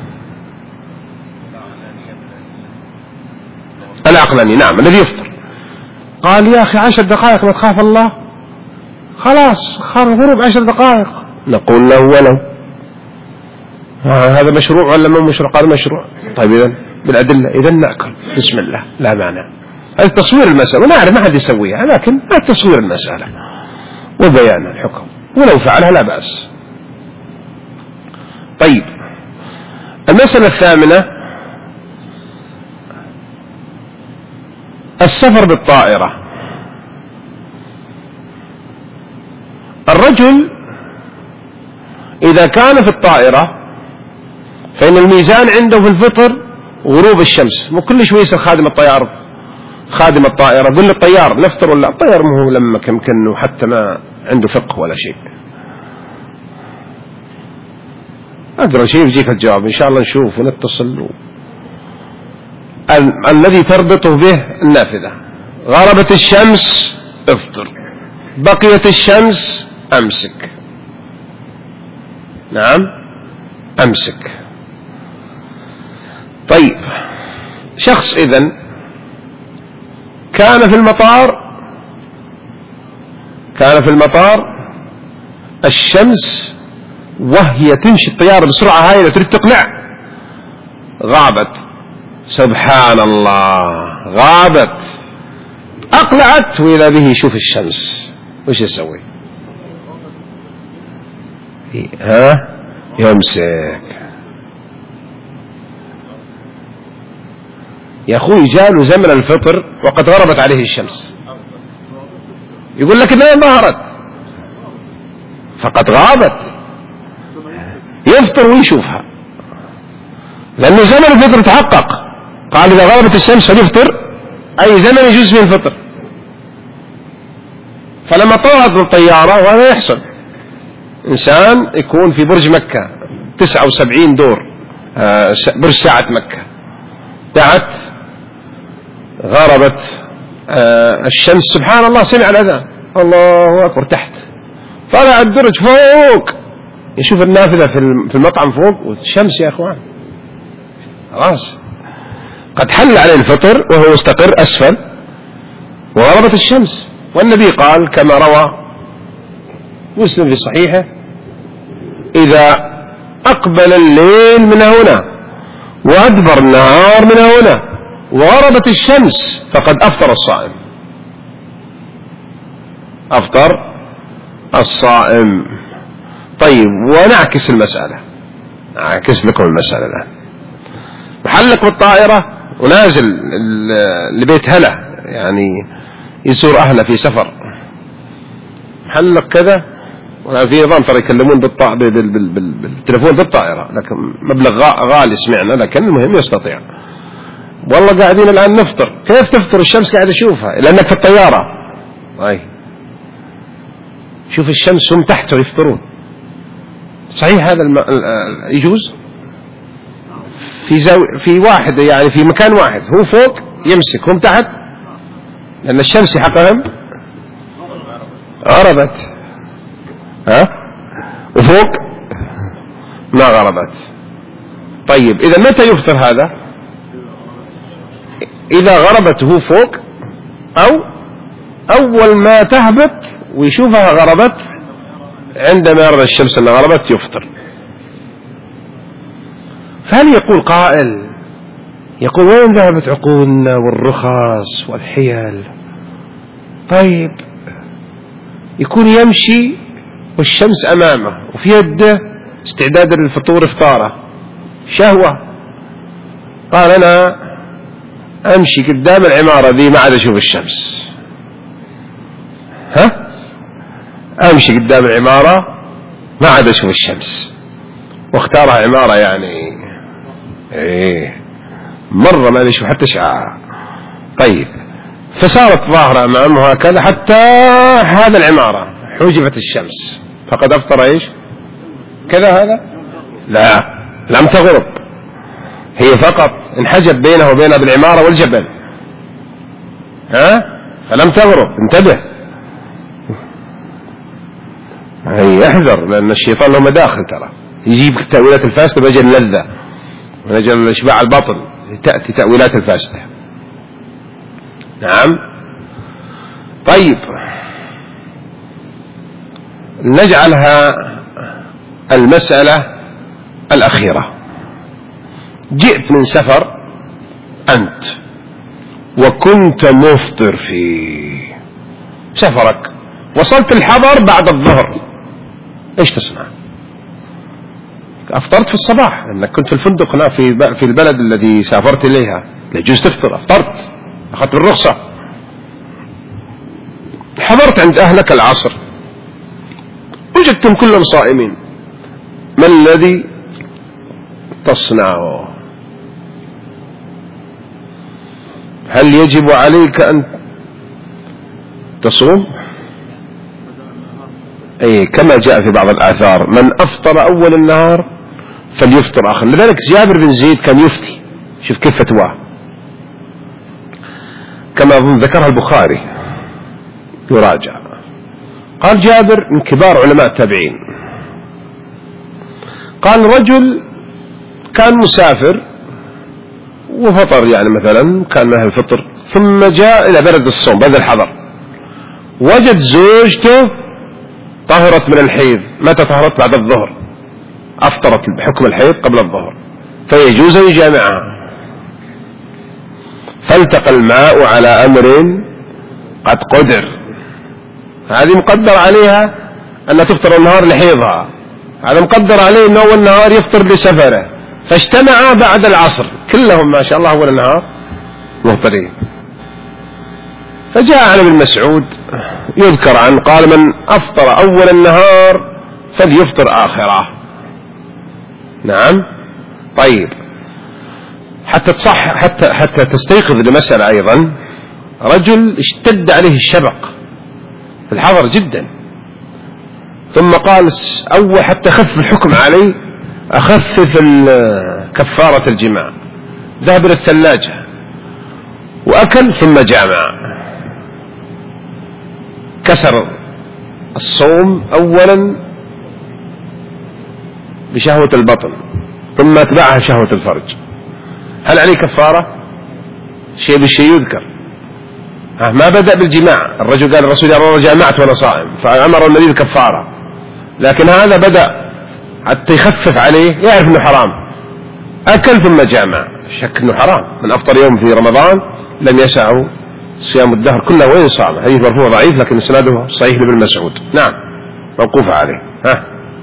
Speaker 1: العقلاني، نعم الذي يفطر. قال يا أخي عشر دقائق ما تخاف الله، خلاص خار الغروب عشر دقائق. نقول له ولو آه هذا مشروع ولا ما مشروع؟ قال مشروع. طيب إذن بالأدلة، إذن نأكل بسم الله لا مانع. هذا تصوير المسألة، ونعرف ما حد يسويها، لكن هذا تصوير المسألة وبيان الحكم، ولو فعلها لا بأس. طيب المسألة الثامنة السفر بالطائرة. الرجل إذا كان في الطائرة فإن الميزان عنده في الفطر غروب الشمس، مو كل شوي يصير خادم الطيار خادم الطائرة قل للطيار نفطر ولا الطيار مو لما كمكنه حتى ما عنده فقه ولا شيء. أقرأ شيء يجيك الجواب إن شاء الله، نشوف ونتصل. ال- الذي تربطه به النافذة، غربت الشمس افطر، بقيت الشمس أمسك. نعم أمسك. طيب شخص إذن كان في المطار كان في المطار الشمس وهي تمشي الطيارة بسرعة هائلة تريد تقلع، غابت، سبحان الله غابت، أقلعت وإذا به يشوف الشمس، وش يسوي؟ ها يمسك. يا أخوي جاء زمن الفطر وقد غربت عليه الشمس، يقول لك إنها ظهرت فقد غابت، يفطر ويشوفها، لأنه زمن الفطر تحقق. قال إذا غربت الشمس فليفطر، أي زمن يجوز فيه الفطر. فلما طلعت بالطيارة، وهذا يحصل، إنسان يكون في برج مكة تسعة وسبعين دور، برج ساعة مكة، دعت غربت الشمس، سبحان الله سمع الأذان، الله أكبر، تحت طلع الدرج فوق يشوف النافذة في المطعم فوق والشمس يا أخوان خلاص قد حل عليه الفطر وهو مستقر أسفل وغربت الشمس. والنبي قال كما روى مسلم في صحيحه: إذا أقبل الليل من هنا وأدبر النهار من هنا وغربت الشمس فقد أفطر الصائم. أفطر الصائم. طيب ونعكس المسألة، أعكس لكم المسألة الآن. محلق بالطائرة ونازل لبيت هلا، يعني يزور أهله في سفر، محلق كذا، ولا في نظام ترى يكلمون بالطا... بال... بال... بال... بالتلفون بالطائرة، لكن مبلغ غالي سمعنا، لكن المهم يستطيع. والله قاعدين الآن نفطر، كيف تفطر؟ الشمس قاعد أشوفها لأنك في الطيارة. أي شوف الشمس هم تحت ويفطرون. صحيح هذا الم... يجوز في زو... في واحد، يعني في مكان واحد، هو فوق يمسك، هم تحت، لأن الشمس حقهم غربت، ها، وفوق ما غربت. طيب إذا متى يفطر هذا؟ إذا غربت هو فوق، أو أول ما تهبط ويشوفها غربت، عندما يرى الشمس أنها غربت يفطر. فهل يقول قائل يقول وين ذهبت عقولنا والرخص والحيل؟ طيب يكون يمشي والشمس أمامه وفي يده استعداد للفطور إفطاره، شهوة، قال أنا أمشي قدام العمارة ذي ما عاد أشوف الشمس، ها، أمشي قدام العمارة ما عاد أشوف الشمس، واختارها عمارة يعني إيه مرة ما يشوف حتى شعاع. طيب فصارت ظاهرة أمامه هكذا حتى هذا العمارة حجبت الشمس، فقد أفطر إيش كذا؟ هذا لا، لم تغرب، هي فقط انحجب بينه وبين بالعمارة والجبل، ها، فلم تغرب. انتبه، هي احذر، لأن الشيطان له مداخل، ترى يجيب تأويلات الفاسدة بأجل اللذة ونجل إشباع الباطل، تأتي تأويلات الفاسدة. نعم. طيب نجعلها المسألة الأخيرة. جئت من سفر أنت وكنت مفطر في سفرك، وصلت الحضر بعد الظهر، إيش تصنع؟ أفطرت في الصباح لأنك كنت في الفندق هنا في في البلد الذي سافرت إليها، لا يجوز تفطر، أفطرت، أخذت الرخصة. حضرت عند أهلك العصر وجدتم كلهم صائمين، ما الذي تصنعه؟ هل يجب عليك أن تصوم؟ أي كما جاء في بعض الآثار: من أفطر أول النهار فليفطر آخر. لذلك جابر بن زيد كان يفتي، شوف كيف فتواه، كما ذكرها البخاري، يراجع. قال جابر من كبار علماء التابعين، قال رجل كان مسافر وفطر، يعني مثلا كان له الفطر، ثم جاء إلى بلد الصوم، بلد الحضر، وجد زوجته طهرت من الحيض. متى طهرت؟ بعد الظهر، أفطرت بحكم الحيض قبل الظهر. فيجوز أن يجامعها. فالتقى الماء على أمر قد قدر، هذه مقدر عليها أن تفطر النهار لحيضها، هذا مقدر عليه أنه أول النهار يفطر لسفره، فاجتمعا بعد العصر كلهم ما شاء الله أول النهار مفطرين. فجاء عن ابن مسعود يذكر عنه قال: من أفطر أول النهار فليفطر آخره. نعم. طيب، حتى تصح حتى حتى تستيقظ لمسألة أيضا، رجل اشتد عليه الشبق في الحضر جدا، ثم قال أول حتى خف الحكم عليه أخفف كفارة الجماع، ذهب إلى الثلاجة وأكل ثم جامع، كسر الصوم أولا بشهوة البطن ثم أتبعها شهوة الفرج. هل عليه كفارة؟ شيء بالشيء يذكر. ما بدأ بالجماع، الرجل قال الرسول: يا الله جامعت وأنا صائم، فأمر النبي بكفارة، لكن هذا بدأ حتى يخفف عليه، يعرف أنه حرام، أكل ثم جامع، شك أنه حرام. من أفطر يوم في رمضان لم يسعه صيام الدهر كله وإن صام. حديث مرفوع ضعيف لكن إسناده صحيح لابن مسعود. نعم، موقوف عليه. ها،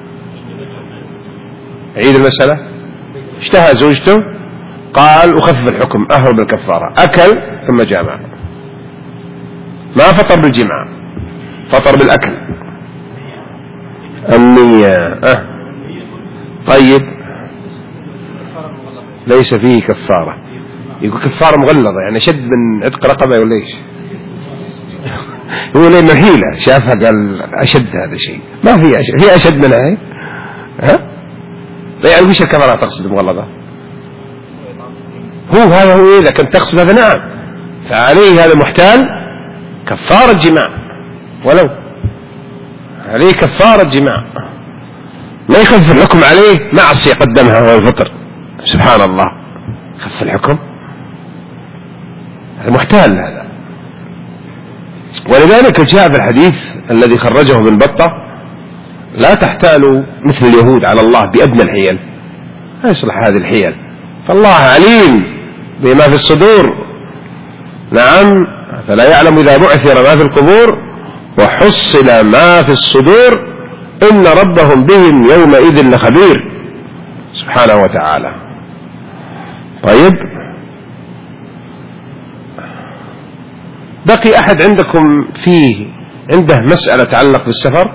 Speaker 1: عيد المسألة. اشتهى زوجته قال: أخفف الحكم، أهرب بالكفارة، أكل ثم جامع، ما فطر بالجماع، فطر بالأكل. النية. أه. طيب، ليس فيه كفارة. يقول كفارة مغلظة، يعني شد من عتق رقبة ولا ايش؟ هو لأنه حيلة شافها قال أشد هذا شيء، ما في أشد، هي أشد منها هي. ها؟ يعني وش الكفارة تقصد مغلظة؟ هو هذا هو إذا كنت تقصد هذا نعم، فعليه هذا محتال كفارة جماع، ولو عليه كفارة جماع، ما يخف الحكم عليه معصية قدمها هو الفطر. سبحان الله، خف الحكم، هذا محتال هذا. ولذلك جاء في الحديث الذي خرجه ابن بطة: لا تحتالوا مثل اليهود على الله بأدنى الحيل، لا يصلح هذه الحيل، فالله عليم بما في الصدور. نعم، فلا يعلم إذا بعثر ما في القبور وحصل ما في الصدور إن ربهم بهم يومئذ لخبير سبحانه وتعالى. طيب، بقي أحد عندكم فيه عنده مسألة تتعلق بالسفر؟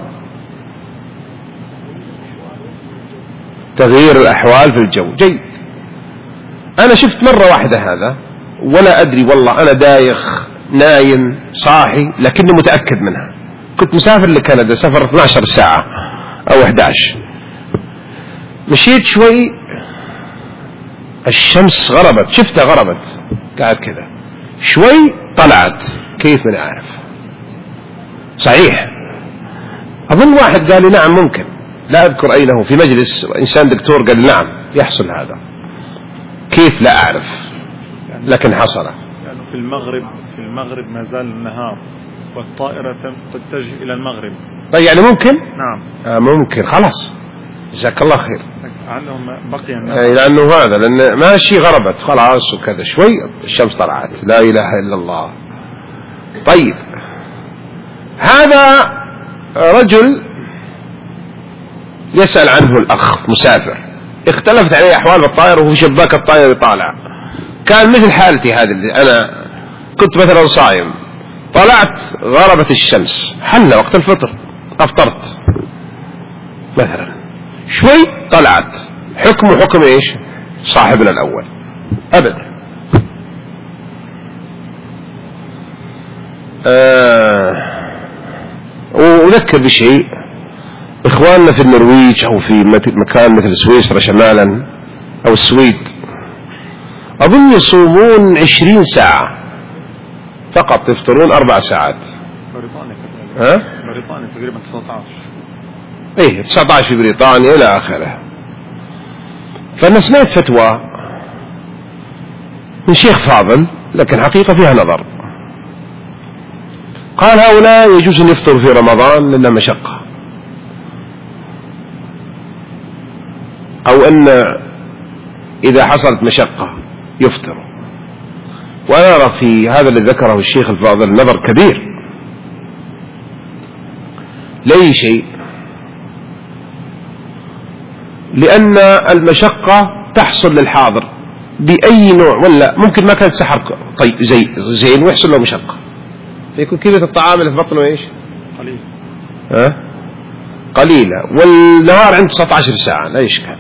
Speaker 1: تغيير الأحوال في الجو. جيد. أنا شفت مرة واحدة هذا ولا أدري والله، أنا دايخ نايم صاحي لكني متأكد منها. كنت مسافر لكندا، سفر اثنتي عشرة ساعة أو إحدى عشر، مشيت شوي الشمس غربت، شفتها غربت، قاعد كذا شوي طلعت، كيف من أعرف؟ صحيح، أظن واحد قال لي نعم ممكن، لا أذكر أين هو، في مجلس إنسان دكتور قال نعم يحصل هذا، كيف لا أعرف لكن حصل.
Speaker 2: يعني في المغرب في المغرب ما زال النهار والطائرة تتجه إلى المغرب.
Speaker 1: طيب يعني ممكن؟
Speaker 2: نعم.
Speaker 1: آه ممكن، خلاص جزاك الله خير.
Speaker 2: عنهم بقي
Speaker 1: يعني لأنه هذا، لأن ماشي غربت خلاص وكذا شوي الشمس طلعت، لا إله إلا الله. طيب، هذا رجل يسأل عنه الأخ مسافر، اختلفت عليه أحوال الطائرة وفي شباك الطائرة يطالع، كان مثل حالتي هذه اللي أنا كنت مثلا صايم، طلعت غربت الشمس، حل وقت الفطر، أفطرت مثلا، شوي طلعت، حكم حكم إيش صاحبنا الأول أبدا. آه وأذكر بشيء، إخواننا في النرويج أو في مكان مثل سويسرا شمالا أو السويد، أظن يصومون عشرين ساعة فقط، يفطرون أربع ساعات.
Speaker 2: بريطانيا
Speaker 1: ها؟
Speaker 2: بريطانيا تقريبا تسعة عشر.
Speaker 1: إيه تسعة عشر في بريطانيا إلى آخره. فأنا سمعت فتوى من شيخ فاضل لكن حقيقة فيها نظر، قال هؤلاء يجوز أن يفطروا في رمضان لأنها مشقة، أو أن إذا حصلت مشقة يفطر. وأنا أرى في هذا الذي ذكره الشيخ الفاضل نظر كبير لأي شيء، لأن المشقة تحصل للحاضر بأي نوع، ولا ممكن ما كانت سحر طيب زي زين ويحصل له مشقة، فيكون كمية الطعام اللي في بطنه إيش؟
Speaker 2: قليل.
Speaker 1: ها؟ قليلة، والنهار عنده تسعة عشر ساعة لا إشكال.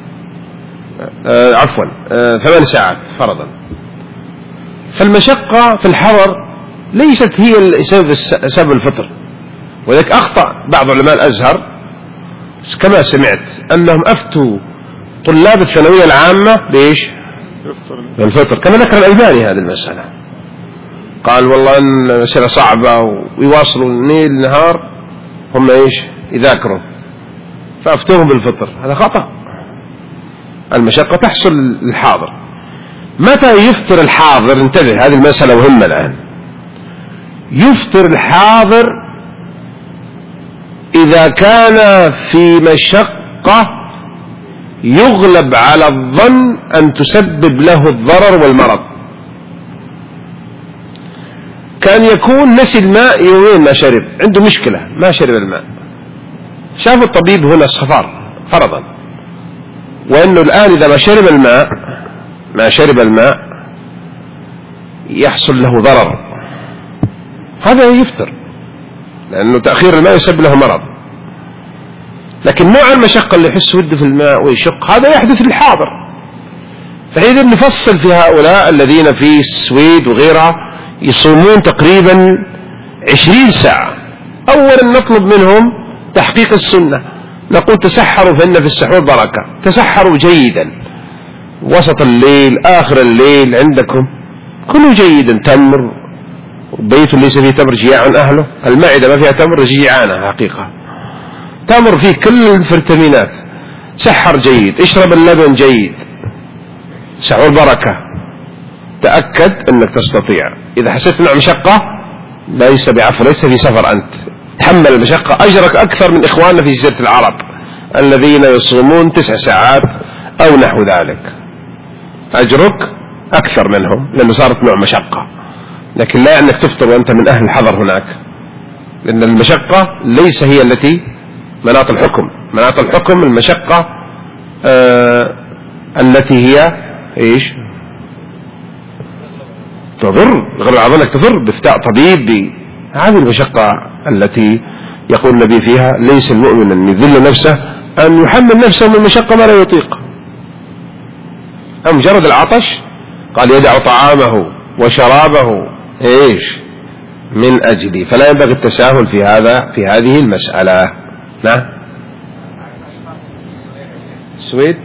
Speaker 1: آه عفوا آه ثمان ساعات فرضا. فالمشقة في الحضر ليست هي سبب سبب الفطر. وذلك أخطأ بعض علماء الأزهر كما سمعت أنهم أفتوا طلاب الثانوية العامة بإيش؟ بالفطر، كما ذكر الألباني هذه المسألة، قال والله أن المسألة صعبة ويواصلوا الليل النهار هم إيش؟ يذاكروا، فأفتوهم بالفطر. هذا خطأ. المشقة تحصل للحاضر. متى يفطر الحاضر؟ انتبه، هذه المسألة مهمة الآن. يفطر الحاضر إذا كان في مشقة يغلب على الظن أن تسبب له الضرر والمرض. كان يكون نسي الماء يومين ما شرب، عنده مشكلة ما شرب الماء، شاف الطبيب هنا الصفار فرضا، وأنه الآن إذا ما شرب الماء ما شرب الماء يحصل له ضرر، هذا يفطر، لأنه تأخير الماء يسبب له مرض. لكن نوع المشقة اللي يحس وده في الماء ويشق هذا يحدث للحاضر. فإذا نفصل في هؤلاء الذين في السويد وغيرها يصومون تقريبا عشرين ساعة، أولا نطلب منهم تحقيق السنة، نقول تسحروا فإن في السحور بركة، تسحروا جيدا وسط الليل آخر الليل عندكم كله جيدا، تمر، بيت ليس فيه تمر جياع أهله، المعدة ما فيها تمر جيعانة حقيقة، تمر فيه كل الفيتامينات، سحر جيد، اشرب اللبن جيد، سحور بركة. تأكد أنك تستطيع. إذا حسيت أنه مشقة ليس بعفو، ليس في سفر، أنت تحمل المشقة، أجرك أكثر من إخواننا في جزيرة العرب الذين يصومون تسع ساعات أو نحو ذلك، أجرك أكثر منهم لأنه صارت نوع مشقة. لكن لا يعني أنك تفطر وأنت من أهل الحضر هناك، لأن المشقة ليس هي التي مناط الحكم. مناط الحكم المشقة آه التي هي إيش؟ تضر، غير العظم أنك تضر بافتاء طبيب. هذه المشقة التي يقول النبي فيها ليس المؤمن أن يذل نفسه أن يحمل نفسه من مشقة ما لا يطيق. أم مجرد العطش قال يدع طعامه وشرابه إيش من أجلي، فلا ينبغي التساهل في هذا في هذه المسألة. نعم. السويد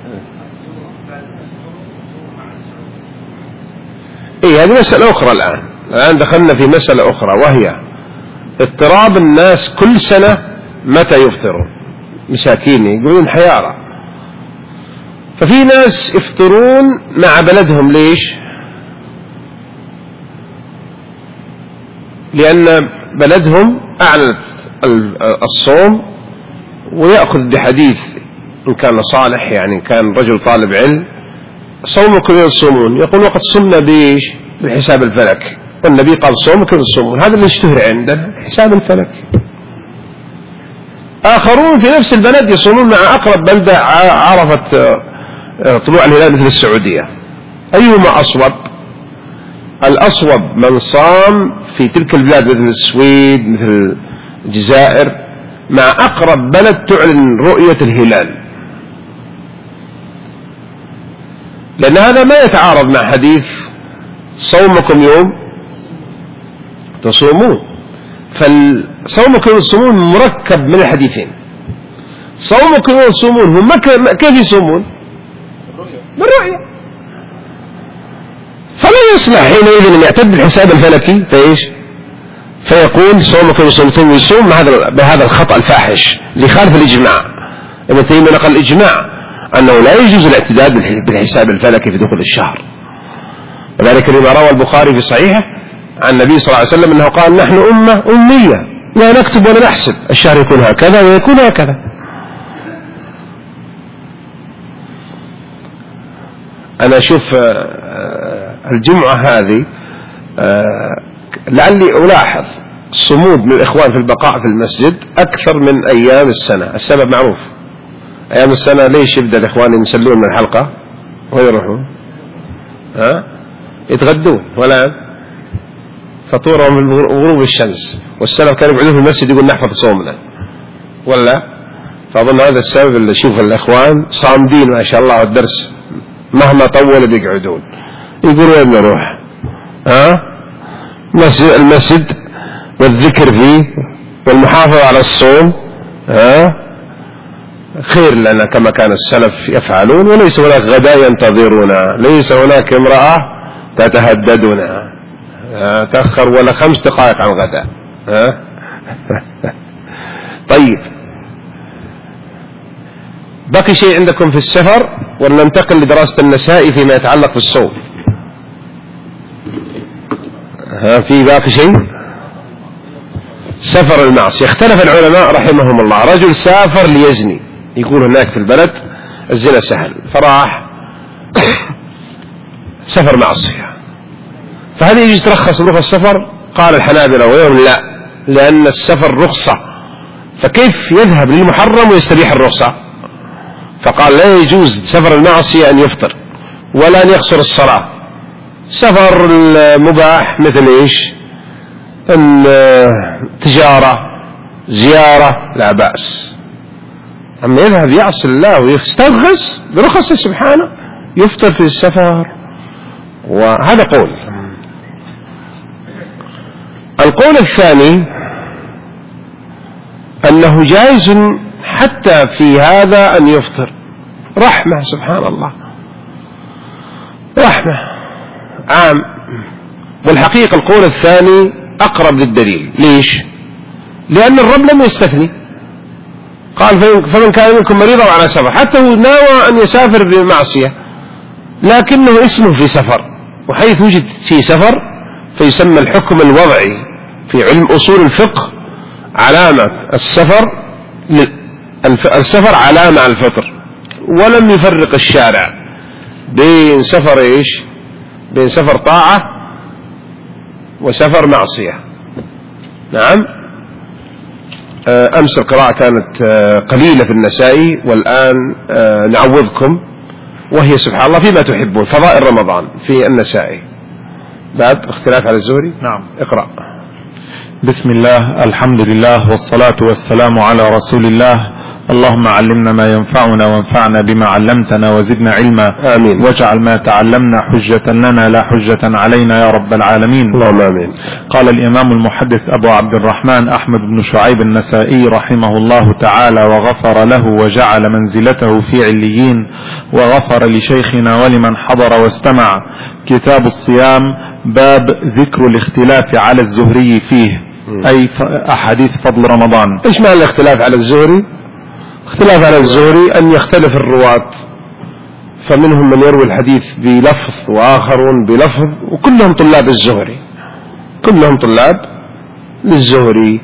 Speaker 1: إيه هذه مسألة أخرى. الآن الآن دخلنا في مسألة أخرى، وهي اضطراب الناس كل سنة متى يفطرون. مساكين يقولون حيارى، ففي ناس يفطرون مع بلدهم. ليش؟ لأن بلدهم أعلنت الصوم، ويأخذ بحديث إن كان صالح، يعني إن كان رجل طالب علم، صومكم يصومون، يقول وقد صمنا بإيش؟ بالحساب الفلكي، والنبي قال صومكم يصومون، هذا اللي اشتهر عندنا حساب الفلكي. آخرون في نفس البلد يصومون مع أقرب بلدة عرفت طلوع الهلال مثل السعودية. أيهما أصوب؟ الأصوب من صام في تلك البلاد مثل السويد مثل الجزائر مع أقرب بلد تعلن رؤية الهلال، لأن هذا ما يتعارض مع حديث صومكم يوم تصومون. فالصومكم يوم تصومون مركب من الحديثين. صومكم يوم تصومون هم كيف يصومون؟ بالرؤية. فلا يصلح حينئذ أن يعتد بالحساب الفلكي فإيش؟ فيقول صومكم يصومون ويصوم بهذا الخطأ الفاحش اللي خالف الإجماع. ابن تيمية نقل الإجماع أنه لا يجوز الاعتداد بالحساب الفلكي في دخول الشهر، وذلك لما روى البخاري في صحيحه عن النبي صلى الله عليه وسلم أنه قال نحن أمة أمية لا نكتب ولا نحسب، الشهر يكون هكذا ويكون هكذا. أنا أشوف الجمعة هذه لعلي ألاحظ صمود من الإخوان في البقاء في المسجد أكثر من أيام السنة. السبب معروف، أيام السنة ليش يبدأ الإخوان ينسلون من الحلقة ويروحون ها يتغدون ولا فطورهم من غروب الشمس، والسلف كانوا يقعدون في المسجد يقول نحفظ صومنا ولا. فأظن هذا السبب اللي شوف الإخوان صامدين ما شاء الله، والدرس مهما طول بيقعدون يقولوا وين نروح ها مسجد المسجد والذكر فيه والمحافظة على الصوم ها خير لنا كما كان السلف يفعلون. وليس هناك غداء ينتظرنا، ليس هناك امرأة تتهددنا تأخر ولا خمس دقائق عن الغداء ها طيب بقي شيء عندكم في السفر ولا ننتقل لدراسة النسائي فيما يتعلق بالصوم؟ ها في باقي شيء؟ سفر المعصية. اختلف العلماء رحمهم الله، رجل سافر ليزني، يكون هناك في البلد الزنا سهل فراح سفر معصية، فهل يجي ترخص له السفر؟ قال الحنابلة وغيرهم لا، لأن السفر رخصة، فكيف يذهب للمحرم ويستبيح الرخصة؟ فقال لا يجوز سفر المعصية أن يفطر ولا أن يقصر الصلاة. سفر المباح مثل إيش؟ التجارة زيارة لا بأس، أما يذهب يعصي الله ويسترخص برخصه سبحانه يفطر في السفر. وهذا قول. القول الثاني أنه جائز حتى في هذا أن يفطر، رحمة سبحان الله، رحمة عام. والحقيقة القول الثاني أقرب للدليل. ليش؟ لأن الرب لم يستثني، قال فمن كان منكم مريضا وعلى سفر، حتى هو ناوى أن يسافر بمعصية لكنه اسمه في سفر، وحيث وجد في سفر فيسمى الحكم الوضعي في علم أصول الفقه علامة السفر السفر علامة على الفطر، ولم يفرق الشارع بين سفر إيش؟ بين سفر طاعة وسفر معصية. نعم. أمس القراءة كانت قليلة في النسائي، والآن نعوضكم، وهي سبحان الله فيما تحبون، فضائل رمضان في النسائي. بعد اختلاف على الزهري.
Speaker 2: نعم.
Speaker 1: اقرأ.
Speaker 2: بسم الله، الحمد لله، والصلاة والسلام على رسول الله. اللهم علمنا ما ينفعنا وانفعنا بما علمتنا وزدنا علما.
Speaker 1: آمين.
Speaker 2: واجعل ما تعلمنا حجة لنا لا حجة علينا يا رب العالمين.
Speaker 1: اللهم آمين.
Speaker 2: قال الإمام المحدث أبو عبد الرحمن أحمد بن شعيب النسائي رحمه الله تعالى وغفر له وجعل منزلته في عليين، وغفر لشيخنا ولمن حضر واستمع. كتاب الصيام، باب ذكر الاختلاف على الزهري فيه، أي أحاديث فضل رمضان.
Speaker 1: إيش معنى الاختلاف على الزهري؟ اختلاف على الزهري أن يختلف الرواة، فمنهم من يروي الحديث بلفظ وآخرون بلفظ، وكلهم طلاب الزهري، كلهم طلاب للزهري.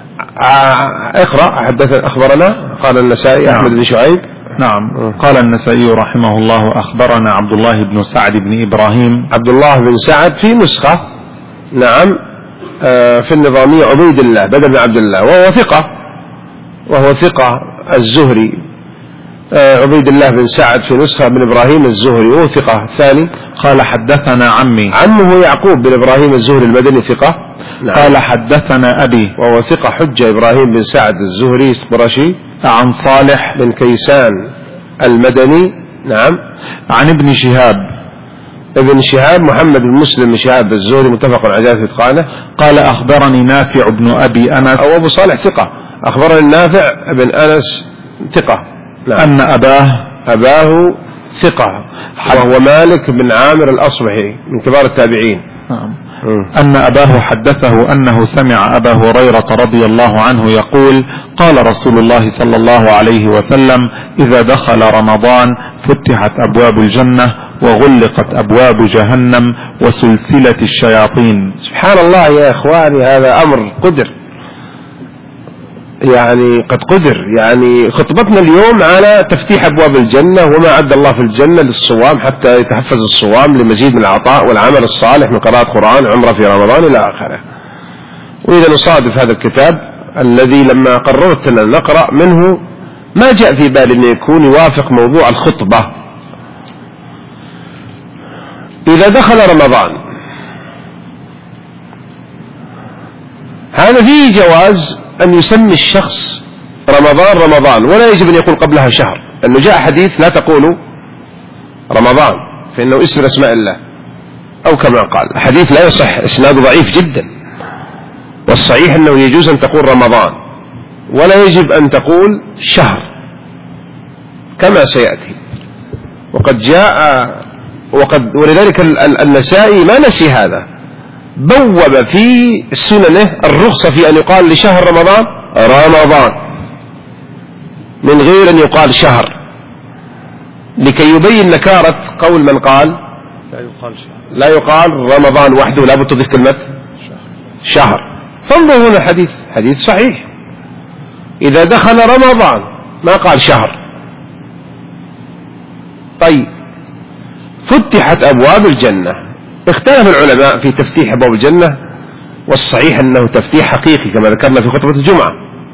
Speaker 1: اقرأ. حدثنا أخبرنا قال النسائي. نعم. أحمد بن شعيب.
Speaker 2: نعم. قال النسائي رحمه الله أخبرنا عبد الله بن سعد بن إبراهيم.
Speaker 1: عبد الله بن سعد في نسخة نعم في النظامية عبيد الله بدل من عبد الله، وهو ثقة، وهو ثقة الزهري. عبيد الله بن سعد في نسخة بن إبراهيم الزهري وهو ثقة. الثاني
Speaker 2: قال حدثنا عمي،
Speaker 1: عمه يعقوب بن إبراهيم الزهري المدني ثقة.
Speaker 2: نعم. قال حدثنا أبي،
Speaker 1: وهو ثقة حجة، إبراهيم بن سعد الزهري قرشي،
Speaker 2: عن صالح
Speaker 1: بن كيسان المدني. نعم.
Speaker 2: عن ابن شهاب،
Speaker 1: ابن شهاب محمد بن مسلم بن شهاب الزهري متفق على في إتقانه.
Speaker 2: قال أخبرني نافع بن أبي أنس،
Speaker 1: أو أبو صالح ثقة، أخبرني نافع بن أنس ثقة.
Speaker 2: نعم. أن أباه
Speaker 1: أباه ثقة، وهو مالك بن عامر الأصبحي من كبار التابعين.
Speaker 2: نعم. أن أباه حدثه أنه سمع أبا هريرة رضي الله عنه يقول: قال رسول الله صلى الله عليه وسلم: إذا دخل رمضان فتحت أبواب الجنة وغلقت أبواب جهنم وسلسلة الشياطين.
Speaker 1: سبحان الله يا إخواني، هذا أمر قدر. يعني قد قدر. يعني خطبتنا اليوم على تفتيح أبواب الجنة وما أعد الله في الجنة للصوام حتى يتحفز الصوام لمزيد من العطاء والعمل الصالح من قراءة قرآن عمرة في رمضان إلى آخره. وإذا نصادف هذا الكتاب الذي لما قررت أن نقرأ منه ما جاء في بالي أن يكون يوافق موضوع الخطبة. إذا دخل رمضان هذا فيه جواز أن يسمي الشخص رمضان رمضان ولا يجب أن يقول قبلها شهر، أنه جاء حديث لا تقولوا رمضان فإنه اسم أسماء الله، أو كما قال حديث لا يصح إسناده ضعيف جدا، والصحيح أنه يجوز أن تقول رمضان ولا يجب أن تقول شهر كما سيأتي. وقد جاء وقد ولذلك النسائي ما نسي هذا، بوب في سننه الرخصة في أن يقال لشهر رمضان رمضان من غير أن يقال شهر، لكي يبين نكارة قول من قال
Speaker 2: لا يقال شهر،
Speaker 1: لا يقال رمضان وحده لا بد تضيف كلمة شهر. فانظروا هنا الحديث حديث صحيح، إذا دخل رمضان ما قال شهر. طيب فتحت أبواب الجنة، اختلف العلماء في تفتيح أبواب الجنة، والصحيح أنه تفتيح حقيقي كما ذكرنا في خطبة الجمعة.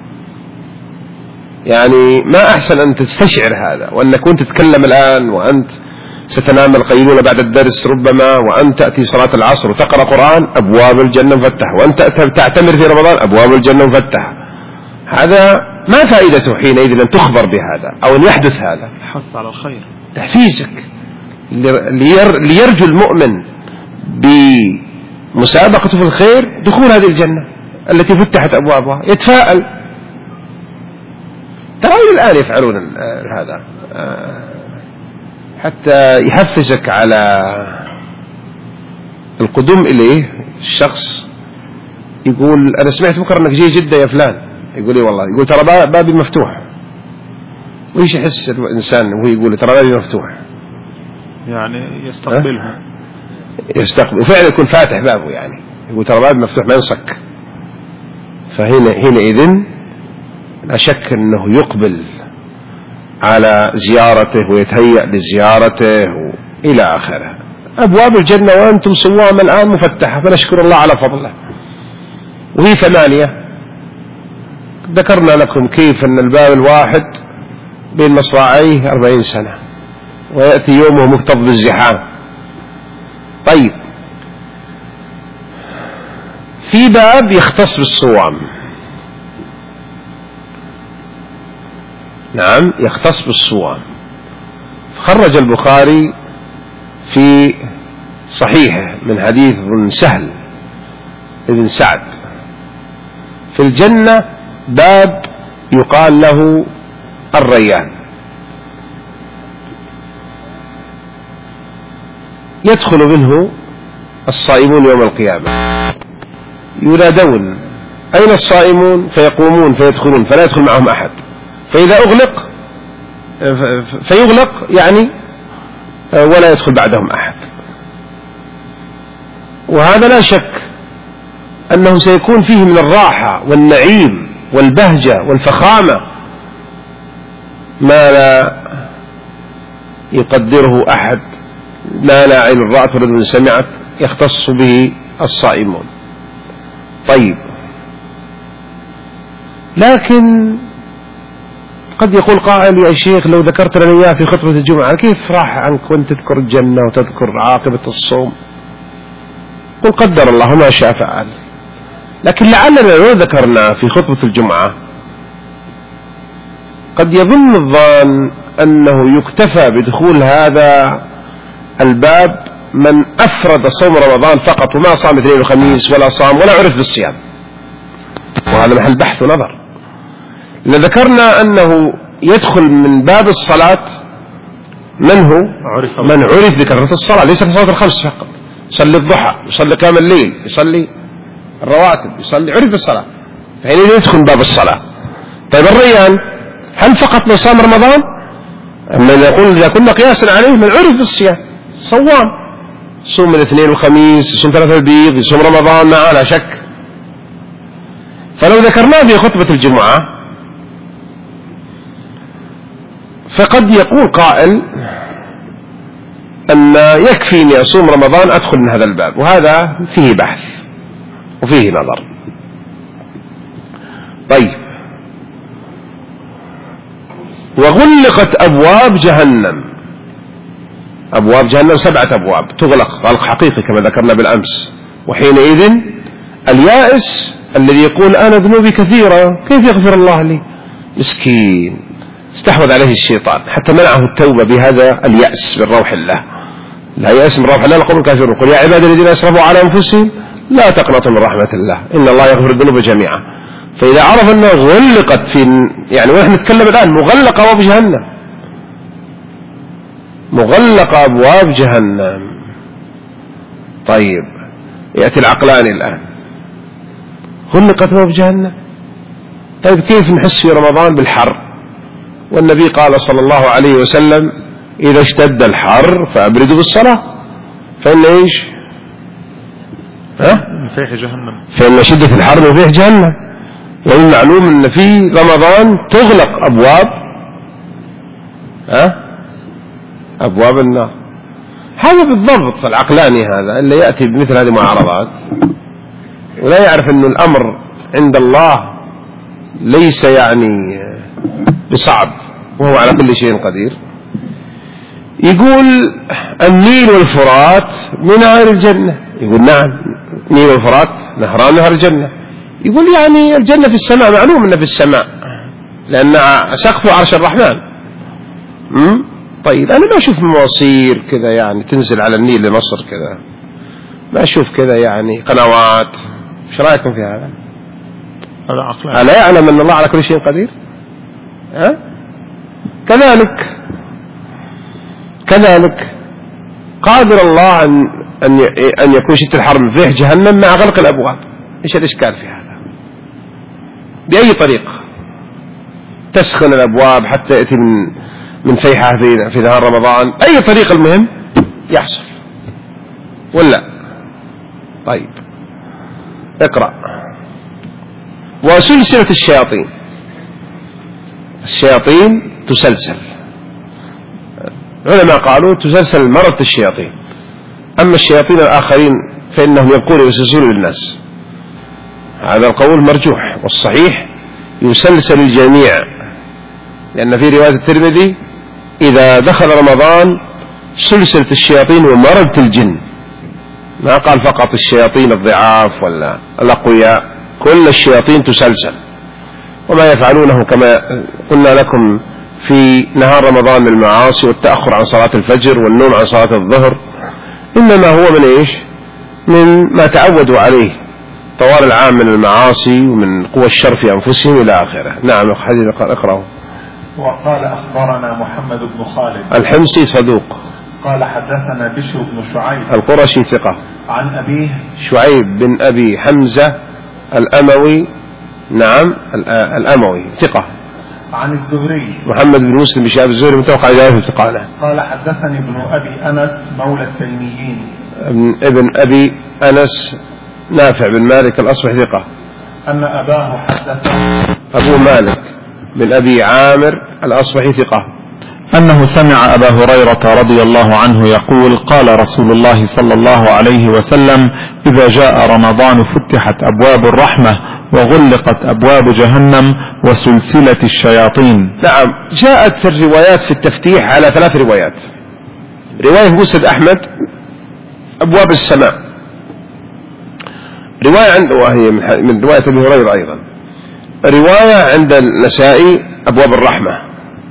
Speaker 1: يعني ما أحسن أن تستشعر هذا، وأنك كنت تتكلم الآن وأنت ستنام القيلولة بعد الدرس ربما، وأنت تأتي صلاة العصر وتقرأ قرآن أبواب الجنة مفتحة، وأنت تعتمر في رمضان أبواب الجنة مفتحة. هذا ما فائدته حينئذ أن تخبر بهذا أو أن يحدث هذا؟
Speaker 2: الحث على الخير،
Speaker 1: تحفيزك لير ليرجو المؤمن بمسابقته في الخير دخول هذه الجنة التي فتحت أبوابها، يتفاءل. ترى الآن يفعلون هذا حتى يحفزك على القدوم إليه. الشخص يقول أنا سمعت بكرة أنك جاي جدة يا فلان، يقول لي والله، يقول ترى بابي مفتوح. وإيش يحس الإنسان وهو يقول ترى بابي مفتوح؟ يعني
Speaker 2: يستقبلها،
Speaker 1: يستقبل، وفعلا يكون فاتح بابه، يعني يقول ترى بابي مفتوح ما ينصك. فهنا حينئذ لا شك أنه يقبل على زيارته ويتهيأ لزيارته إلى آخره. أبواب الجنة وأنتم صوام الآن مفتحة، فنشكر الله على فضله. وهي ثمانية، ذكرنا لكم كيف أن الباب الواحد بين مصراعيه أربعين سنة، ويأتي يومه مكتظ بالزحام. طيب في باب يختص بالصوام، نعم يختص بالصوام. خرج البخاري في صحيحه من حديث ابن سهل ابن سعد في الجنة باب يقال له الريان، يدخل منه الصائمون يوم القيامة، ينادون أين الصائمون؟ فيقومون فيدخلون فلا يدخل معهم أحد، فإذا أغلق فيغلق يعني ولا يدخل بعدهم أحد. وهذا لا شك أنه سيكون فيه من الراحة والنعيم والبهجة والفخامة ما لا يقدره أحد، ما لا عين رأت ولا أذن سمعت، يختص به الصائمون. طيب لكن قد يقول قائل يا شيخ لو ذكرت لنا إياه في خطبة الجمعة كيف راح عنك وانت تذكر الجنة وتذكر عاقبة الصوم؟ قل قدر الله ما شاء فعل. لكن لعلنا لو ذكرنا في خطبة الجمعة قد يظن الظان أنه يكتفى بدخول هذا الباب من أفرد صوم رمضان فقط وما صام اثنين وخميس ولا صام ولا عرف بالصيام، وهذا محل بحث ونظر. إذا ذكرنا أنه يدخل من باب الصلاة من هو؟
Speaker 2: عرف
Speaker 1: من عرف بكثرة الصلاة، ليس في صلاة الخمس فقط، يصلي الضحى، يصلي قيام الليل، يصلي الرواتب، يصلي عرف بالصلاة، فهنا يدخل باب الصلاة. طيب الريان هل فقط من صام رمضان؟ أما نقول إذا كنا قياسا عليه من عرف بالصيام، صوام، صوم الاثنين والخميس، يصوم ثلاثة البيض، يصوم رمضان معه لا شك. فلو ذكرناه في خطبة الجمعة فقد يقول قائل أن يكفي أن أصوم رمضان أدخل من هذا الباب، وهذا فيه بحث وفيه نظر. طيب، وغلقت أبواب جهنم. أبواب جهنم سبعة أبواب تغلق غلق حقيقي كما ذكرنا بالأمس. وحينئذ اليائس الذي يقول أنا ذنوبي كثيرة كيف يغفر الله لي، مسكين استحوذ عليه الشيطان حتى منعه التوبة بهذا اليأس من روح الله. لا يأس من روح الله القوم الكافرون. قل يا عبادي الذين أسرفوا على أنفسهم لا تقنطوا من رحمة الله إن الله يغفر الذنوب جميعا. فإذا عرف أنه غلقت في يعني ونحن نتكلم الآن مغلق أبواب جهنم، مغلق أبواب جهنم. طيب، يأتي العقلاني الآن، غلقت أبواب جهنم، طيب كيف نحس في رمضان بالحر؟ والنبي قال صلى الله عليه وسلم إذا اشتد الحر فأبردوا بالصلاة، فإن إيش؟ ها؟
Speaker 2: فيه جهنم،
Speaker 1: فإن شدة الحر فيه جهنم. يعني معلوم أن في رمضان تغلق أبواب ها؟ أبواب النار. هذا بالضبط العقلاني هذا اللي يأتي بمثل هذه المعارضات ولا يعرف أن الأمر عند الله ليس يعني بصعب وهو على كل شيء قدير. يقول النيل والفرات من نهر الجنة، يقول نعم النيل والفرات نهران نهر الجنة. يقول يعني الجنة في السماء، معلوم أنها في السماء لأن سقف عرش الرحمن. م? طيب أنا ما أشوف مواسير كذا يعني تنزل على النيل لمصر كذا، ما أشوف كذا يعني قنوات. ايش رأيكم في هذا؟ ألا يعلم أن الله على كل شيء قدير؟ أه؟ كذلك كذلك قادر الله أن أن أن يكون شدة الحر فيه جهنم مع غلق الأبواب. إيش الإشكال في هذا؟ بأي طريقة تسخن الأبواب حتى يأتي من من فيحة في في نهار رمضان، أي طريقة المهم يحصل ولا؟ طيب اقرأ. وسلسلة الشياطين، الشياطين تسلسل، العلماء قالوا تسلسل مرض الشياطين، أما الشياطين الآخرين فإنهم يبقون يسلسلون للناس. هذا القول مرجوح، والصحيح يسلسل الجميع، لأن في رواية الترمذي إذا دخل رمضان سلسلة الشياطين ومرض الجن، ما قال فقط الشياطين الضعاف ولا الأقوياء، كل الشياطين تسلسل. وما يفعلونه كما قلنا لكم في نهار رمضان من المعاصي والتأخر عن صلاة الفجر والنوم عن صلاة الظهر إنما هو من إيش؟ من ما تعودوا عليه طوال العام من المعاصي ومن قوى الشر في أنفسهم إلى آخره. نعم حديث اقرأه.
Speaker 2: وقال أخبرنا محمد بن خالد
Speaker 1: الحمصي صدوق،
Speaker 2: قال حدثنا بشر بن شعيب
Speaker 1: القرشي ثقة،
Speaker 2: عن أبيه
Speaker 1: شعيب بن أبي حمزة الأموي، نعم الأموي ثقة،
Speaker 2: عن الزهري
Speaker 1: محمد بن مسلم بن شهاب الزهري متوقع إليه ثقانه.
Speaker 2: قال حدثني ابن أبي أنس مولى التيميين،
Speaker 1: ابن أبي أنس نافع بن مالك الأصبحي ثقة،
Speaker 2: أن أباه حدث
Speaker 1: أبو مالك بن أبي عامر الأصبحي ثقة،
Speaker 2: أنه سمع أبا هريرة رضي الله عنه يقول قال رسول الله صلى الله عليه وسلم إذا جاء رمضان فتحت أبواب الرحمة وغلقت أبواب جهنم وسلسلة الشياطين.
Speaker 1: نعم، جاءت الروايات في التفتيح على ثلاث روايات. رواية مسند أحمد أبواب السماء، رواية عنده وهي من رواية أبي هريرة أيضا، رواية عند النسائي أبواب الرحمة.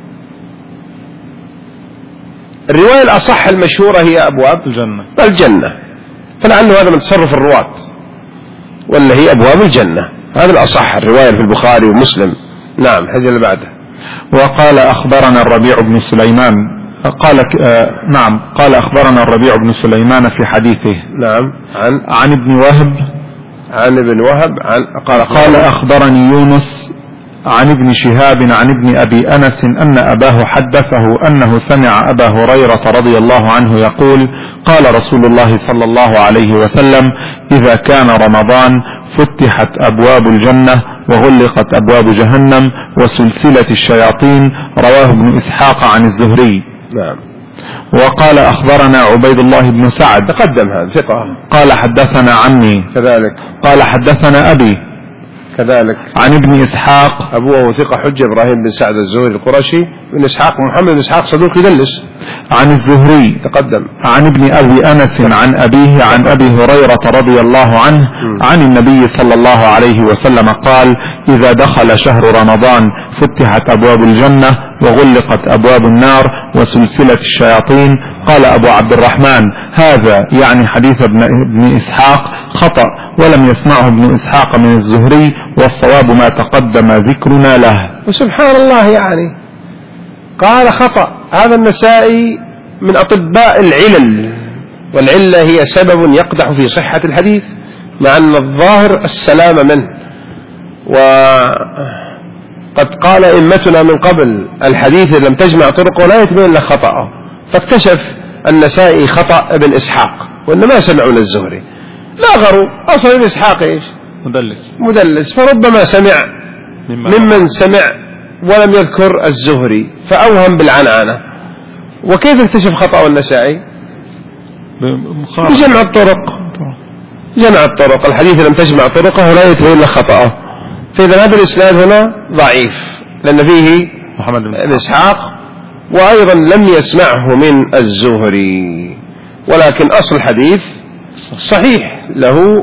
Speaker 1: الرواية الأصح المشهورة هي أبواب
Speaker 2: الجنة
Speaker 1: الجنة، فلعله هذا من تصرف الرواة، ولا هي أبواب الجنة، هذا الأصح الرواية في البخاري ومسلم. نعم هذا اللي بعده.
Speaker 2: وقال أخبرنا الربيع بن سليمان قال آه نعم قال أخبرنا الربيع بن سليمان في حديثه
Speaker 1: نعم عن
Speaker 2: عن ابن وهب
Speaker 1: عن ابن وهب عن
Speaker 2: قال قال أخبرني يونس عن ابن شهاب عن ابن أبي أنس أن أباه حدثه أنه سمع أبا هريرة رضي الله عنه يقول قال رسول الله صلى الله عليه وسلم إذا كان رمضان فتحت أبواب الجنة وغلقت أبواب جهنم وسلسلة الشياطين. رواه ابن إسحاق عن الزهري.
Speaker 1: نعم.
Speaker 2: وقال أخبرنا عبيد الله بن سعد
Speaker 1: تقدم هذا ثقة.
Speaker 2: قال حدثنا عمي
Speaker 1: كذلك.
Speaker 2: قال حدثنا أبي
Speaker 1: كذلك.
Speaker 2: عن ابن إسحاق
Speaker 1: أبوه ثقة حجة إبراهيم بن سعد الزهري القرشي. ابن إسحاق محمد بن إسحاق صدوق يدلس.
Speaker 2: عن الزهري
Speaker 1: تقدم.
Speaker 2: عن ابن أبي أنس عن أبيه عن أبي هريرة رضي الله عنه عن النبي صلى الله عليه وسلم قال: إذا دخل شهر رمضان فتحت أبواب الجنة وغلقت أبواب النار وسلسلة الشياطين. قال أبو عبد الرحمن: هذا يعني حديث ابن, ابن إسحاق خطأ، ولم يسمعه ابن إسحاق من الزهري، والصواب ما تقدم ذكرنا له.
Speaker 1: وسبحان الله، يعني قال خطأ. هذا النسائي من أطباء العلل، والعلة هي سبب يقدح في صحة الحديث، مع أن الظاهر السلامة منه. وقد قال إمتنا من قبل: الحديث لم تجمع طرقه لا يتبين له خطأه. فاكتشف النسائي خطأ ابن إسحاق، وإنما سمعوا الزهري. لا غرو، أصلا ابن إسحاق إيش؟
Speaker 2: مدلس.
Speaker 1: مدلس، فربما سمع ممن سمع ولم يذكر الزهري فأوهم بالعنعنة. وكيف اكتشف خطأ النسائي؟ بجمع الطرق. جمع الطرق، الحديث لم تجمع طرقه لا يتبين له خطأه. فإذا هذا الإسناد هنا ضعيف، لأن فيه
Speaker 2: محمد
Speaker 1: بن إسحاق، وأيضا لم يسمعه من الزهري. ولكن أصل الحديث صحيح، له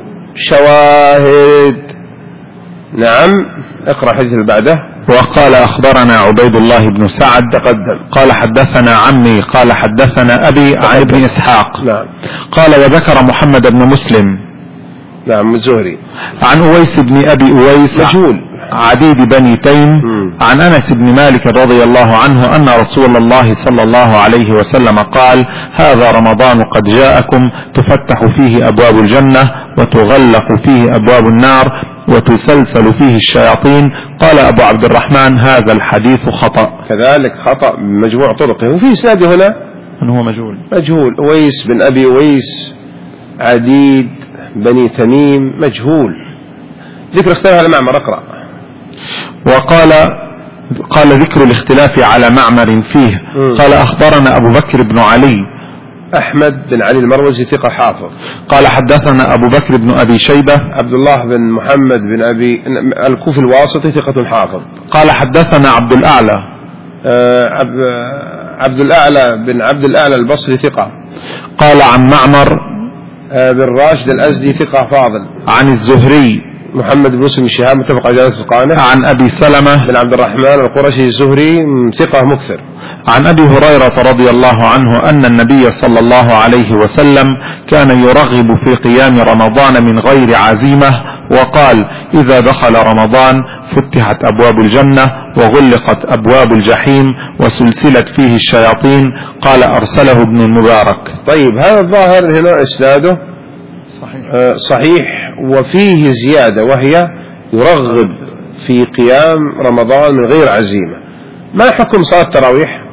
Speaker 1: شواهد. نعم. اقرأ الحديث اللي بعده.
Speaker 2: وقال أخبرنا عبيد الله بن سعد تقدم قال حدثنا عمي قال حدثنا أبي عن ابن إسحاق.
Speaker 1: نعم.
Speaker 2: قال: وذكر محمد بن مسلم
Speaker 1: نعم الزهري
Speaker 2: عن أويس بن أبي أويس
Speaker 1: مجهول
Speaker 2: عديد بني تيم م. عن أنس بن مالك رضي الله عنه أن رسول الله صلى الله عليه وسلم قال: هذا رمضان قد جاءكم، تفتح فيه أبواب الجنة وتغلق فيه أبواب النار وتسلسل فيه الشياطين. قال أبو عبد الرحمن: هذا الحديث خطأ.
Speaker 1: كذلك خطأ مجموع طرقه. وفي إسناد هنا
Speaker 2: من هو مجهول
Speaker 1: مجهول أويس بن أبي أويس عديد بني تميم مجهول. ذكر اختلاف على معمر. اقرأ.
Speaker 2: وقال قال ذكر الاختلاف على معمر فيه. م. قال: أخبرنا أبو بكر بن علي
Speaker 1: أحمد بن علي المروزي ثقة حافظ.
Speaker 2: قال حدثنا أبو بكر بن أبي شيبة
Speaker 1: عبد الله بن محمد بن أبي الكوفي الواسطي ثقة حافظ.
Speaker 2: قال حدثنا عبد الأعلى
Speaker 1: آه عبد الأعلى بن عبد الأعلى البصري ثقة.
Speaker 2: قال عن معمر
Speaker 1: آه بن راشد الأزدي ثقة فاضل.
Speaker 2: عن الزهري
Speaker 1: محمد بن مسلم الشهاب متفق على جلالة القانة.
Speaker 2: عن أبي سلمة
Speaker 1: بن عبد الرحمن القرشي الزهري ثقة مكثر.
Speaker 2: عن أبي هريرة رضي الله عنه أن النبي صلى الله عليه وسلم كان يرغب في قيام رمضان من غير عزيمة، وقال: إذا دخل رمضان فتحت أبواب الجنة وغلقت أبواب الجحيم وسلسلت فيه الشياطين. قال: أرسله ابن المبارك.
Speaker 1: طيب، هذا الظاهر هنا إسناده صحيح. آه صحيح، وفيه زيادة وهي يرغب في قيام رمضان من غير عزيمة. ما حكم صلاة التراويح؟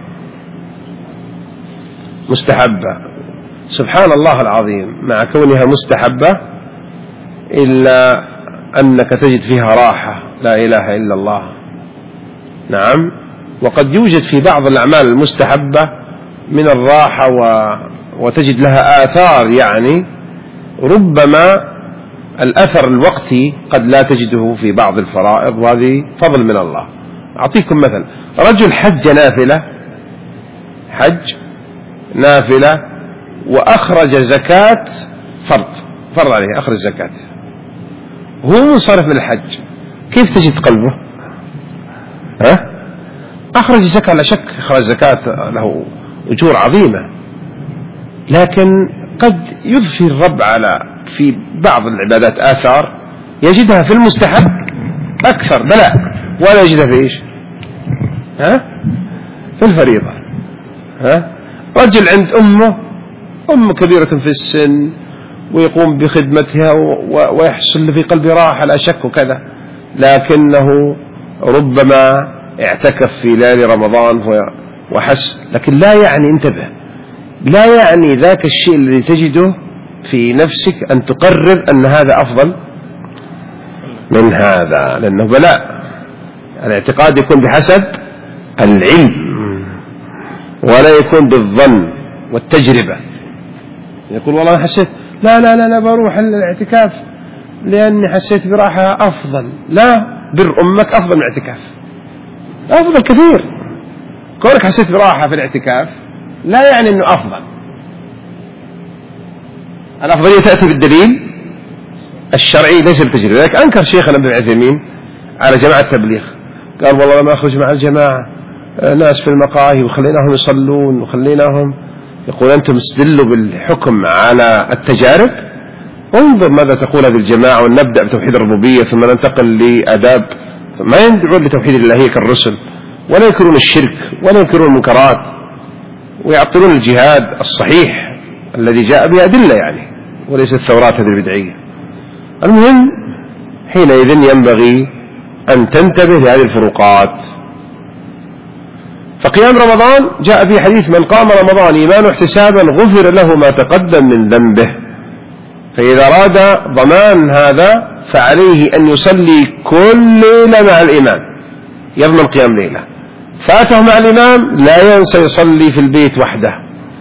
Speaker 1: مستحبة. سبحان الله العظيم، مع كونها مستحبة إلا أنك تجد فيها راحة، لا إله إلا الله. نعم. وقد يوجد في بعض الأعمال المستحبة من الراحة و... وتجد لها آثار، يعني ربما الأثر الوقتي قد لا تجده في بعض الفرائض، وهذه فضل من الله. أعطيكم مثل: رجل حج نافلة حج نافلة وأخرج زكاة فرض فرض عليه، أخرج زكاة، هو منصرف من الحج، كيف تجد قلبه؟ ها؟ أخرج زكاة لا شك، أخرج زكاة له أجور عظيمة، لكن قد يضفي الرب على في بعض العبادات آثار يجدها في المستحب أكثر بلاء، ولا يجدها في إيش؟ ها؟ في الفريضة. ها؟ رجل عند أمه، أم كبيرة في السن، ويقوم بخدمتها ويحصل في قلبه راحة لا شك وكذا، لكنه ربما اعتكف في ليالي رمضان وحس، لكن لا يعني، انتبه، لا يعني ذاك الشيء الذي تجده في نفسك أن تقرر أن هذا أفضل من هذا، لأنه بلاء. الاعتقاد يكون بحسب العلم ولا يكون بالظن والتجربة. يقول والله أنا حسيت لا لا لا لا بروح الاعتكاف لأني حسيت براحة أفضل. لا، بر أمك أفضل من الاعتكاف، أفضل كثير. كونك حسيت براحة في الاعتكاف لا يعني أنه أفضل. الأفضلية تأتي بالدليل الشرعي ليس بالتجربة. لذلك أنكر شيخنا ابن عثيمين على جماعة التبليغ، قال والله ما أخرج مع الجماعة ناس في المقاهي وخليناهم يصلون وخليناهم. يقول أنتم استدلوا بالحكم على التجارب، انظر ماذا تقول هذه الجماعة، ونبدأ بتوحيد الربوبية ثم ننتقل لآداب. ما يدعون لتوحيد الإلهية كالرسل، ولا ينكرون الشرك ولا ينكرون المنكرات، ويعطلون الجهاد الصحيح الذي جاء بأدلة يعني، وليس الثورات هذه البدعية. المهم حينئذ ينبغي أن تنتبه لهذه الفروقات. فقيام رمضان جاء في حديث من قام رمضان إيمانا واحتسابا غفر له ما تقدم من ذنبه. فإذا أراد ضمان هذا فعليه أن يصلي كل ليلة مع الإمام، يضمن قيام ليلة. فاته مع الإمام لا ينسى يصلي في البيت وحده.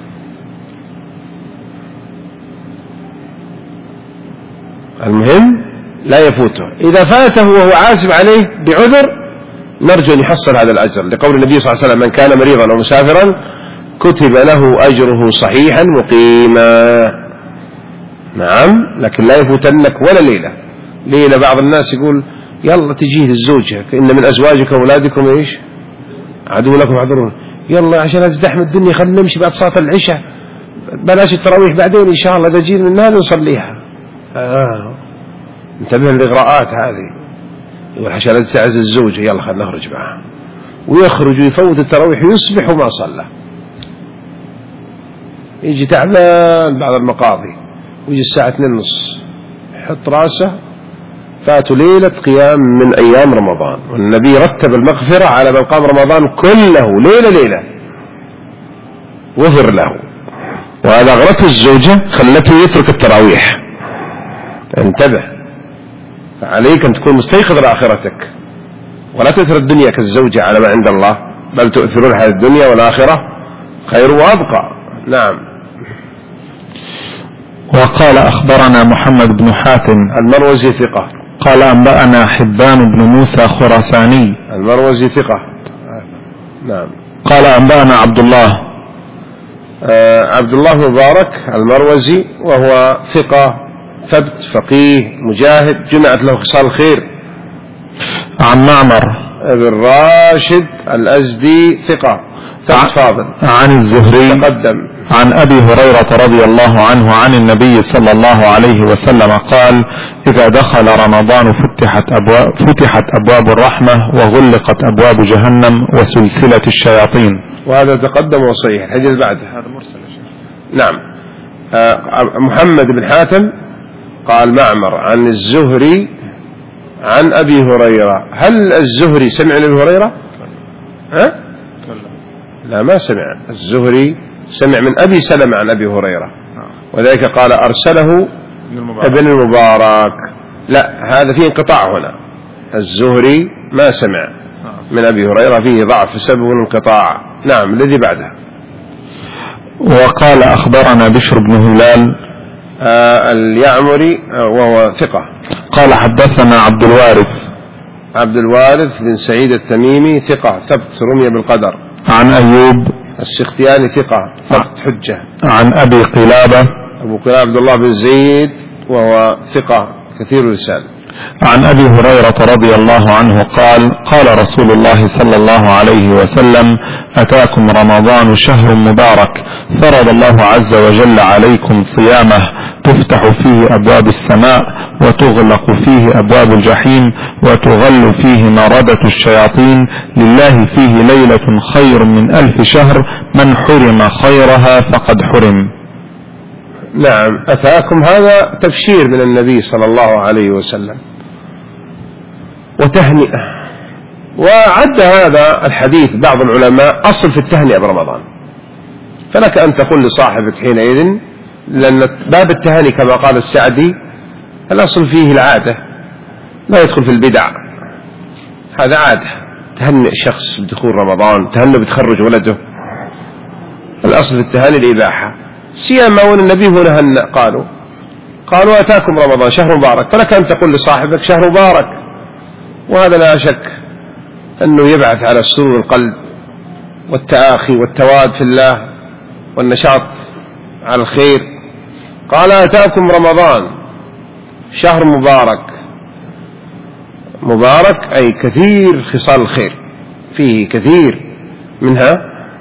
Speaker 1: المهم لا يفوته. إذا فاته وهو عازم عليه بعذر نرجو أن يحصل هذا الأجر، لقول النبي صلى الله عليه وسلم من كان مريضا أو مسافرا كتب له أجره صحيحا مقيما. نعم، لكن لا يفوتنك ولا ليلة. ليلة بعض الناس يقول يلا تجيه الزوجة فإن من أزواجكم وأولادكم إيش عدو لكم احذرون، يلا عشان أزدحم الدنيا خلينا نمشي بعد صلاة العشاء، بلاش التراويح بعدين إن شاء الله إذا جينا من هذا نصليها. آه. انتبه للإغراءات هذه. يقول عشان أتعز الزوجة يلا خلينا نخرج معها، ويخرج ويفوت التراويح ويصبح وما صلى. يجي تعبان بعض المقاضي ويجي الساعة اثنين ونص يحط راسه فاتوا ليلة قيام من أيام رمضان، والنبي رتب المغفرة على من قام رمضان كله ليلة ليلة وغفر له. وهذا أغرته الزوجة خلته يترك التراويح. انتبه، فعليك أن تكون مستيقظ لآخرتك ولا تؤثر الدنيا كالزوجة على ما عند الله، بل تؤثرون هذه الدنيا والآخرة خير وأبقى. نعم.
Speaker 2: وقال أخبرنا محمد بن حاتم
Speaker 1: المروزي ثقة.
Speaker 2: قال أنبأنا حبان بن موسى خراساني
Speaker 1: المروزي ثقة. نعم.
Speaker 2: قال أنبأنا عبد الله
Speaker 1: آه عبد الله مبارك المروزي وهو ثقة ثبت فقيه مجاهد جمعت له خصال الخير.
Speaker 2: عن معمر
Speaker 1: ابن راشد الأزدي ثقة ثبت فاضل.
Speaker 2: عن الزهري
Speaker 1: تقدم.
Speaker 2: عن أبي هريرة رضي الله عنه عن النبي صلى الله عليه وسلم قال إذا دخل رمضان فتحت أبواب, فتحت أبواب الرحمة وغلقت أبواب جهنم وسلسلة الشياطين.
Speaker 1: وهذا تقدم وصحيح. الحديث بعده هذا مرسل. نعم. آه محمد بن حاتم قال معمر عن الزهري عن أبي هريرة. هل الزهري سمع من أبي هريرة؟ ها؟ لا ما سمع. الزهري سمع من أبي سلمة عن أبي هريرة، وذلك قال أرسله ابن المبارك. لا، هذا فيه انقطاع هنا. الزهري ما سمع من أبي هريرة، فيه ضعف بسبب الانقطاع. نعم. الذي بعده.
Speaker 2: وقال أخبرنا بشر بن هلال
Speaker 1: آه اليعمري وهو ثقة.
Speaker 2: قال حدثنا عبد الوارث
Speaker 1: عبد الوارث بن سعيد التميمي ثقة ثبت رمي بالقدر.
Speaker 2: عن أيوب
Speaker 1: السختياني ثقة ثبت حجة.
Speaker 2: عن أبي قلابة
Speaker 1: أبو قلابة عبد الله بن زيد وهو ثقة كثير الرسالة.
Speaker 2: عن أبي هريرة رضي الله عنه قال قال رسول الله صلى الله عليه وسلم أتاكم رمضان شهر مبارك فرض الله عز وجل عليكم صيامه تفتح فيه أبواب السماء وتغلق فيه أبواب الجحيم وتغل فيه مردة الشياطين لله فيه ليلة خير من ألف شهر من حرم خيرها فقد حرم.
Speaker 1: نعم. أتاكم هذا تبشير من النبي صلى الله عليه وسلم وتهنئة. وعد هذا الحديث بعض العلماء أصل في التهنئة برمضان، فلك أن تقول لصاحبك حينئذ، لأن باب التهاني كما قال السعدي الأصل فيه العادة، لا يدخل في البدع، هذا عادة. تهنئ شخص بدخول رمضان، تهنئ بتخرج ولده، الأصل في التهاني الإباحة، سيما وأن النبي هنا هنأ. قالوا قالوا أتاكم رمضان شهر مبارك، فلك أن تقول لصاحبك شهر مبارك، وهذا لا شك أنه يبعث على سرور القلب والتآخي والتواد في الله والنشاط على الخير. قال أتاكم رمضان شهر مبارك، مبارك أي كثير خصال الخير، فيه كثير، منها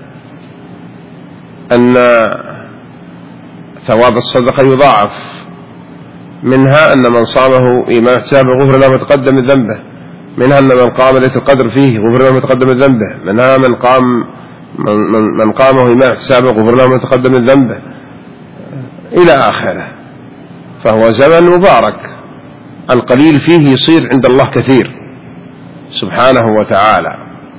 Speaker 1: أن ثواب الصدقة يضاعف، منها أن من صامه إيمان احتسابه غفر له ما تقدم من ذنبه، منها أن من قام ليلة القدر فيه غفر له ما تقدم من ذنبه، منها من قام من, من, من قامه إيمان احتسابه غفر له ما تقدم من ذنبه إلى آخره. فهو زمن مبارك، القليل فيه يصير عند الله كثير سبحانه وتعالى.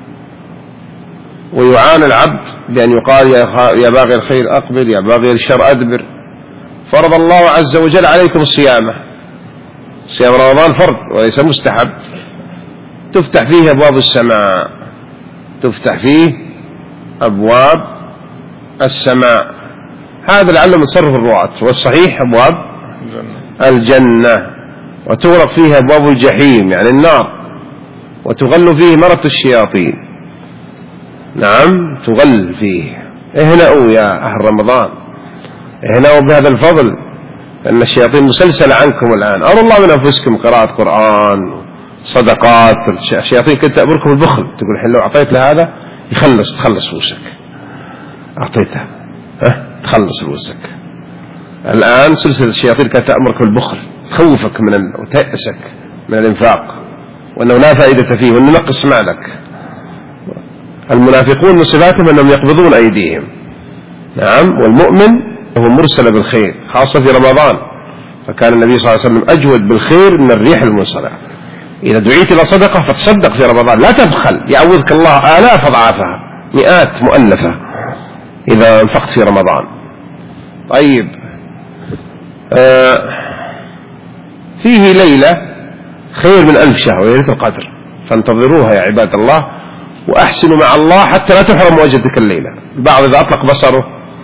Speaker 1: ويعانى العبد بأن يقال يا باغي الخير أقبل، يا باغي الشر أدبر. فرض الله عز وجل عليكم الصيامة، صيام رمضان فرض وليس مستحب، تفتح فيه أبواب السماء، تفتح فيه أبواب السماء. هذا لعله من تصرف الرواة، والصحيح أبواب الجنة، وتغلق فيه أبواب الجحيم يعني النار، وتغل فيه مرة الشياطين. نعم تغل فيه. اهنأوا يا أهل رمضان، اهنأوا بهذا الفضل، لأن الشياطين مسلسلة عنكم الآن. أروا الله من أنفسكم قراءة قرآن، صدقات. الشياطين كنت تأمركم البخل، تقول حين لو أعطيت لهذا يخلص، تخلص فلوسك، أعطيته ها تخلص فلوسك. الآن سلسلة الشياطين كانت تأمرك بالبخل، تخوفك من ال... وتأسك من الإنفاق، وأنه لا فائدة فيه، وأنه نقص مالك. المنافقون من صفاتهم أنهم يقبضون أيديهم. نعم. والمؤمن هو مرسل بالخير، خاصة في رمضان، فكان النبي صلى الله عليه وسلم أجود بالخير من الريح المرسلة. إذا دعيت إلى صدقة فتصدق في رمضان، لا تبخل، يعوذك الله آلاف أضعافها، مئات مؤلفة إذا انفقت في رمضان. طيب آه فيه ليلة خير من ألف شهر، ليلة القدر، فانتظروها يا عباد الله، وأحسنوا مع الله حتى لا تحرم وجه تلك الليلة. البعض إذا أطلق بصره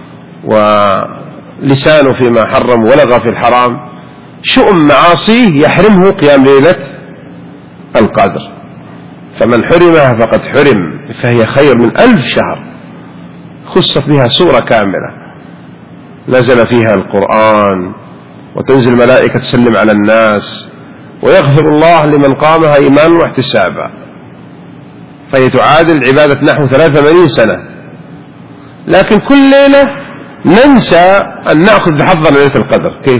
Speaker 1: ولسانه فيما حرم ولغى في الحرام، شؤم معاصيه يحرمه قيام ليلة القدر. فمن حرمها فقد حرم، فهي خير من ألف شهر، خصت بها سورة كاملة نزل فيها القرآن، وتنزل ملائكة تسلم على الناس، ويغفر الله لمن قامها إيمانا واحتسابا. فهي تعادل عبادة نحو ثلاثة وثمانين سنة. لكن كل ليلة ننسى أن نأخذ بحظنا ليلة القدر. كيف؟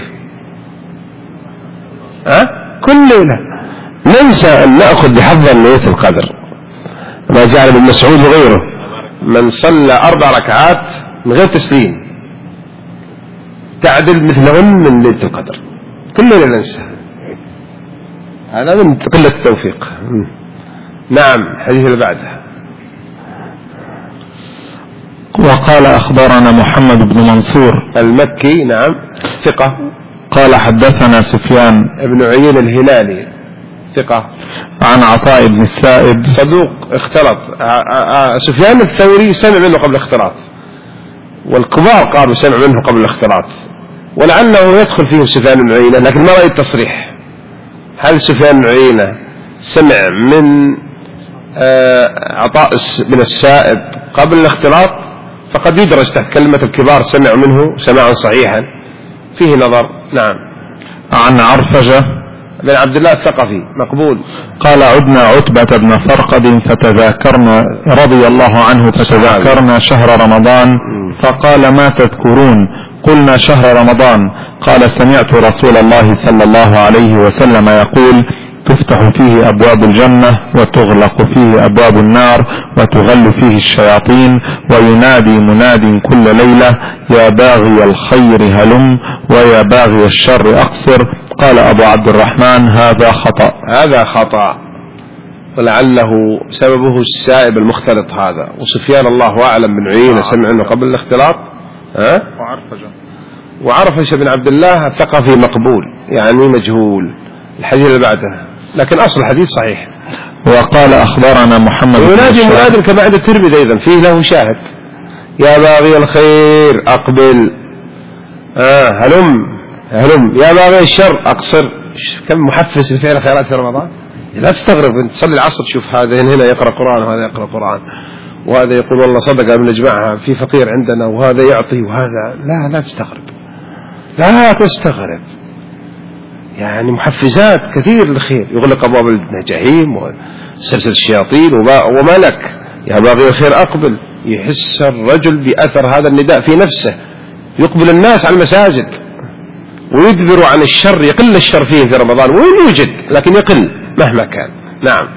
Speaker 1: أه؟ كل ليلة ننسى أن نأخذ بحظنا ليلة القدر. ما جعل ابن مسعود وغيره من صلى أربع ركعات من غير تسليم تعدل مثلهن من ليلة القدر. كل ليلة ننسى، هذا من قلة التوفيق. نعم. حديث اللي بعده.
Speaker 2: وقال أخبرنا محمد بن منصور
Speaker 1: المكي، نعم ثقة.
Speaker 2: قال حدثنا سفيان
Speaker 1: ابن عيين الهلالي ثقة.
Speaker 2: عن عطاء بن السائب
Speaker 1: صدوق اختلط. سفيان الثوري سمع منه قبل الاختلاط، والكبار قالوا سمع منه قبل الاختلاط، ولعله يدخل فيه سفيان بن عيينة، لكن ما رأي التصريح. هل سفيان بن عيينة سمع من عطاء بن السائب قبل الاختلاط؟ فقد يدرج تحت كلمة الكبار سمع منه سماعا صحيحا، فيه نظر. نعم.
Speaker 2: عن عرفجة
Speaker 1: بن عبد الله الثقفي مقبول.
Speaker 2: قال عدنا عتبة بن فرقد فتذاكرنا رضي الله عنه فتذاكرنا شهر رمضان، فقال ما تذكرون؟ قلنا شهر رمضان. قال سمعت رسول الله صلى الله عليه وسلم يقول تفتح فيه أبواب الجنة وتغلق فيه أبواب النار وتغل فيه الشياطين، وينادي مناد كل ليلة يا باغي الخير هلم ويا باغي الشر أقصر. قال أبو عبد الرحمن هذا خطأ.
Speaker 1: هذا خطأ، ولعله سببه السائب المختلط هذا. وسفيان الله أعلم بن عيينة سمع عنه قبل الاختلاط. ها؟
Speaker 2: وعرفجة
Speaker 1: وعرفجة بن عبد الله الثقفي مقبول، يعني مجهول. الحديث اللي بعده. لكن أصل الحديث صحيح.
Speaker 2: وقال أخبرنا محمد
Speaker 1: وينادي مناد كما عند الترمذي أيضا فيه له شاهد: يا باغي الخير أقبل، آه هلم هلم، يا باغي الشر أقصر. كم محفز لفعل الخيرات في رمضان. لا تستغرب أنت تصلي العصر تشوف هذا هنا يقرأ قرآن وهذا يقرأ قرآن، وهذا يقول والله صدقة بنجمعها، في فقير عندنا، وهذا يعطي وهذا. لا لا تستغرب، لا تستغرب، يعني محفزات كثير للخير. يغلق أبواب الجحيم وسلسلة الشياطين وما لك. يا باغي الخير أقبل، يحس الرجل بأثر هذا النداء في نفسه، يقبل الناس على المساجد ويدبر عن الشر. يقل الشر فيه في رمضان، وين يوجد لكن يقل مهما كان. نعم.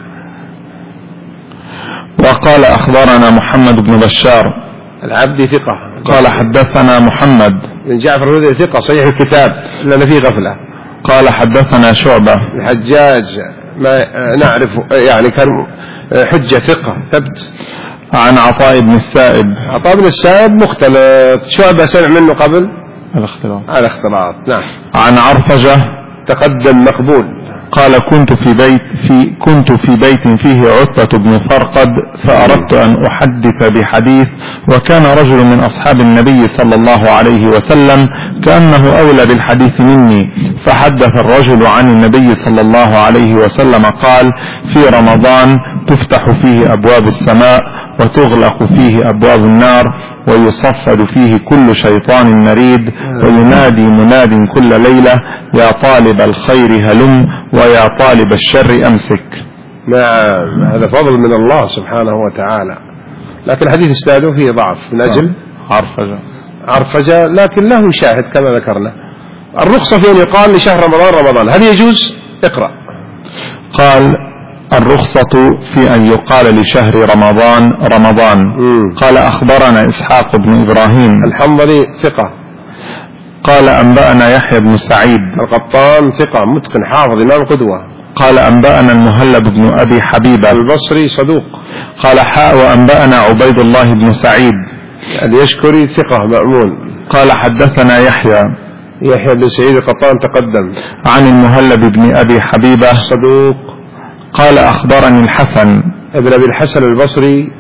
Speaker 2: وقال أخبرنا محمد بن بشار
Speaker 1: العبدي ثقة.
Speaker 2: قال حدثنا محمد
Speaker 1: بن جعفر الهذلي ثقة صحيح الكتاب لأن فيه غفلة.
Speaker 2: قال حدثنا شعبة
Speaker 1: الحجاج ما نعرف يعني كان حجة ثقة ثبت.
Speaker 2: عن عطاء بن السائب.
Speaker 1: عطاء بن السائب مختلط. شعبة سمع منه قبل
Speaker 2: الاختلاط.
Speaker 1: على اختلاط. نعم.
Speaker 2: عن عرفجة
Speaker 1: تقدم مقبول.
Speaker 2: قال كنت في بيت في كنت في بيت فيه عتبة بن فرقد، فأردت أن أحدث بحديث، وكان رجل من أصحاب النبي صلى الله عليه وسلم كأنه أولى بالحديث مني، فحدث الرجل عن النبي صلى الله عليه وسلم قال: في رمضان تفتح فيه أبواب السماء وتغلق فيه أبواب النار ويصفد فيه كل شيطان مريد، وينادي مناد كل ليلة: يا طالب الخير هلم، ويا طالب الشر أمسك.
Speaker 1: نعم، هذا فضل من الله سبحانه وتعالى. لكن حديث استاذه فيه ضعف من أجل
Speaker 2: عرفجة
Speaker 1: عرفجة لكن له شاهد كما ذكرنا. الرخصة في أن يقال لشهر رمضان رمضان، هل يجوز؟ اقرأ.
Speaker 2: قال: الرخصة في أن يقال لشهر رمضان رمضان.
Speaker 1: مم.
Speaker 2: قال أخبرنا إسحاق بن إبراهيم
Speaker 1: الحنظلي ثقة.
Speaker 2: قال أنبأنا يحيى بن سعيد
Speaker 1: القطان ثقة متقن حافظ إمام قدوة.
Speaker 2: قال أنبأنا المهلب بن أبي حبيبة
Speaker 1: البصري صدوق.
Speaker 2: قال حاء وأنبأنا عبيد الله بن سعيد
Speaker 1: اليشكري ثقة مأمون.
Speaker 2: قال حدثنا يحيى
Speaker 1: يحيى بن سعيد القطان تقدم.
Speaker 2: عن المهلب بن أبي حبيبة
Speaker 1: صدوق.
Speaker 2: قال أخبرني الحسن
Speaker 1: ابن أبي الحسن البصري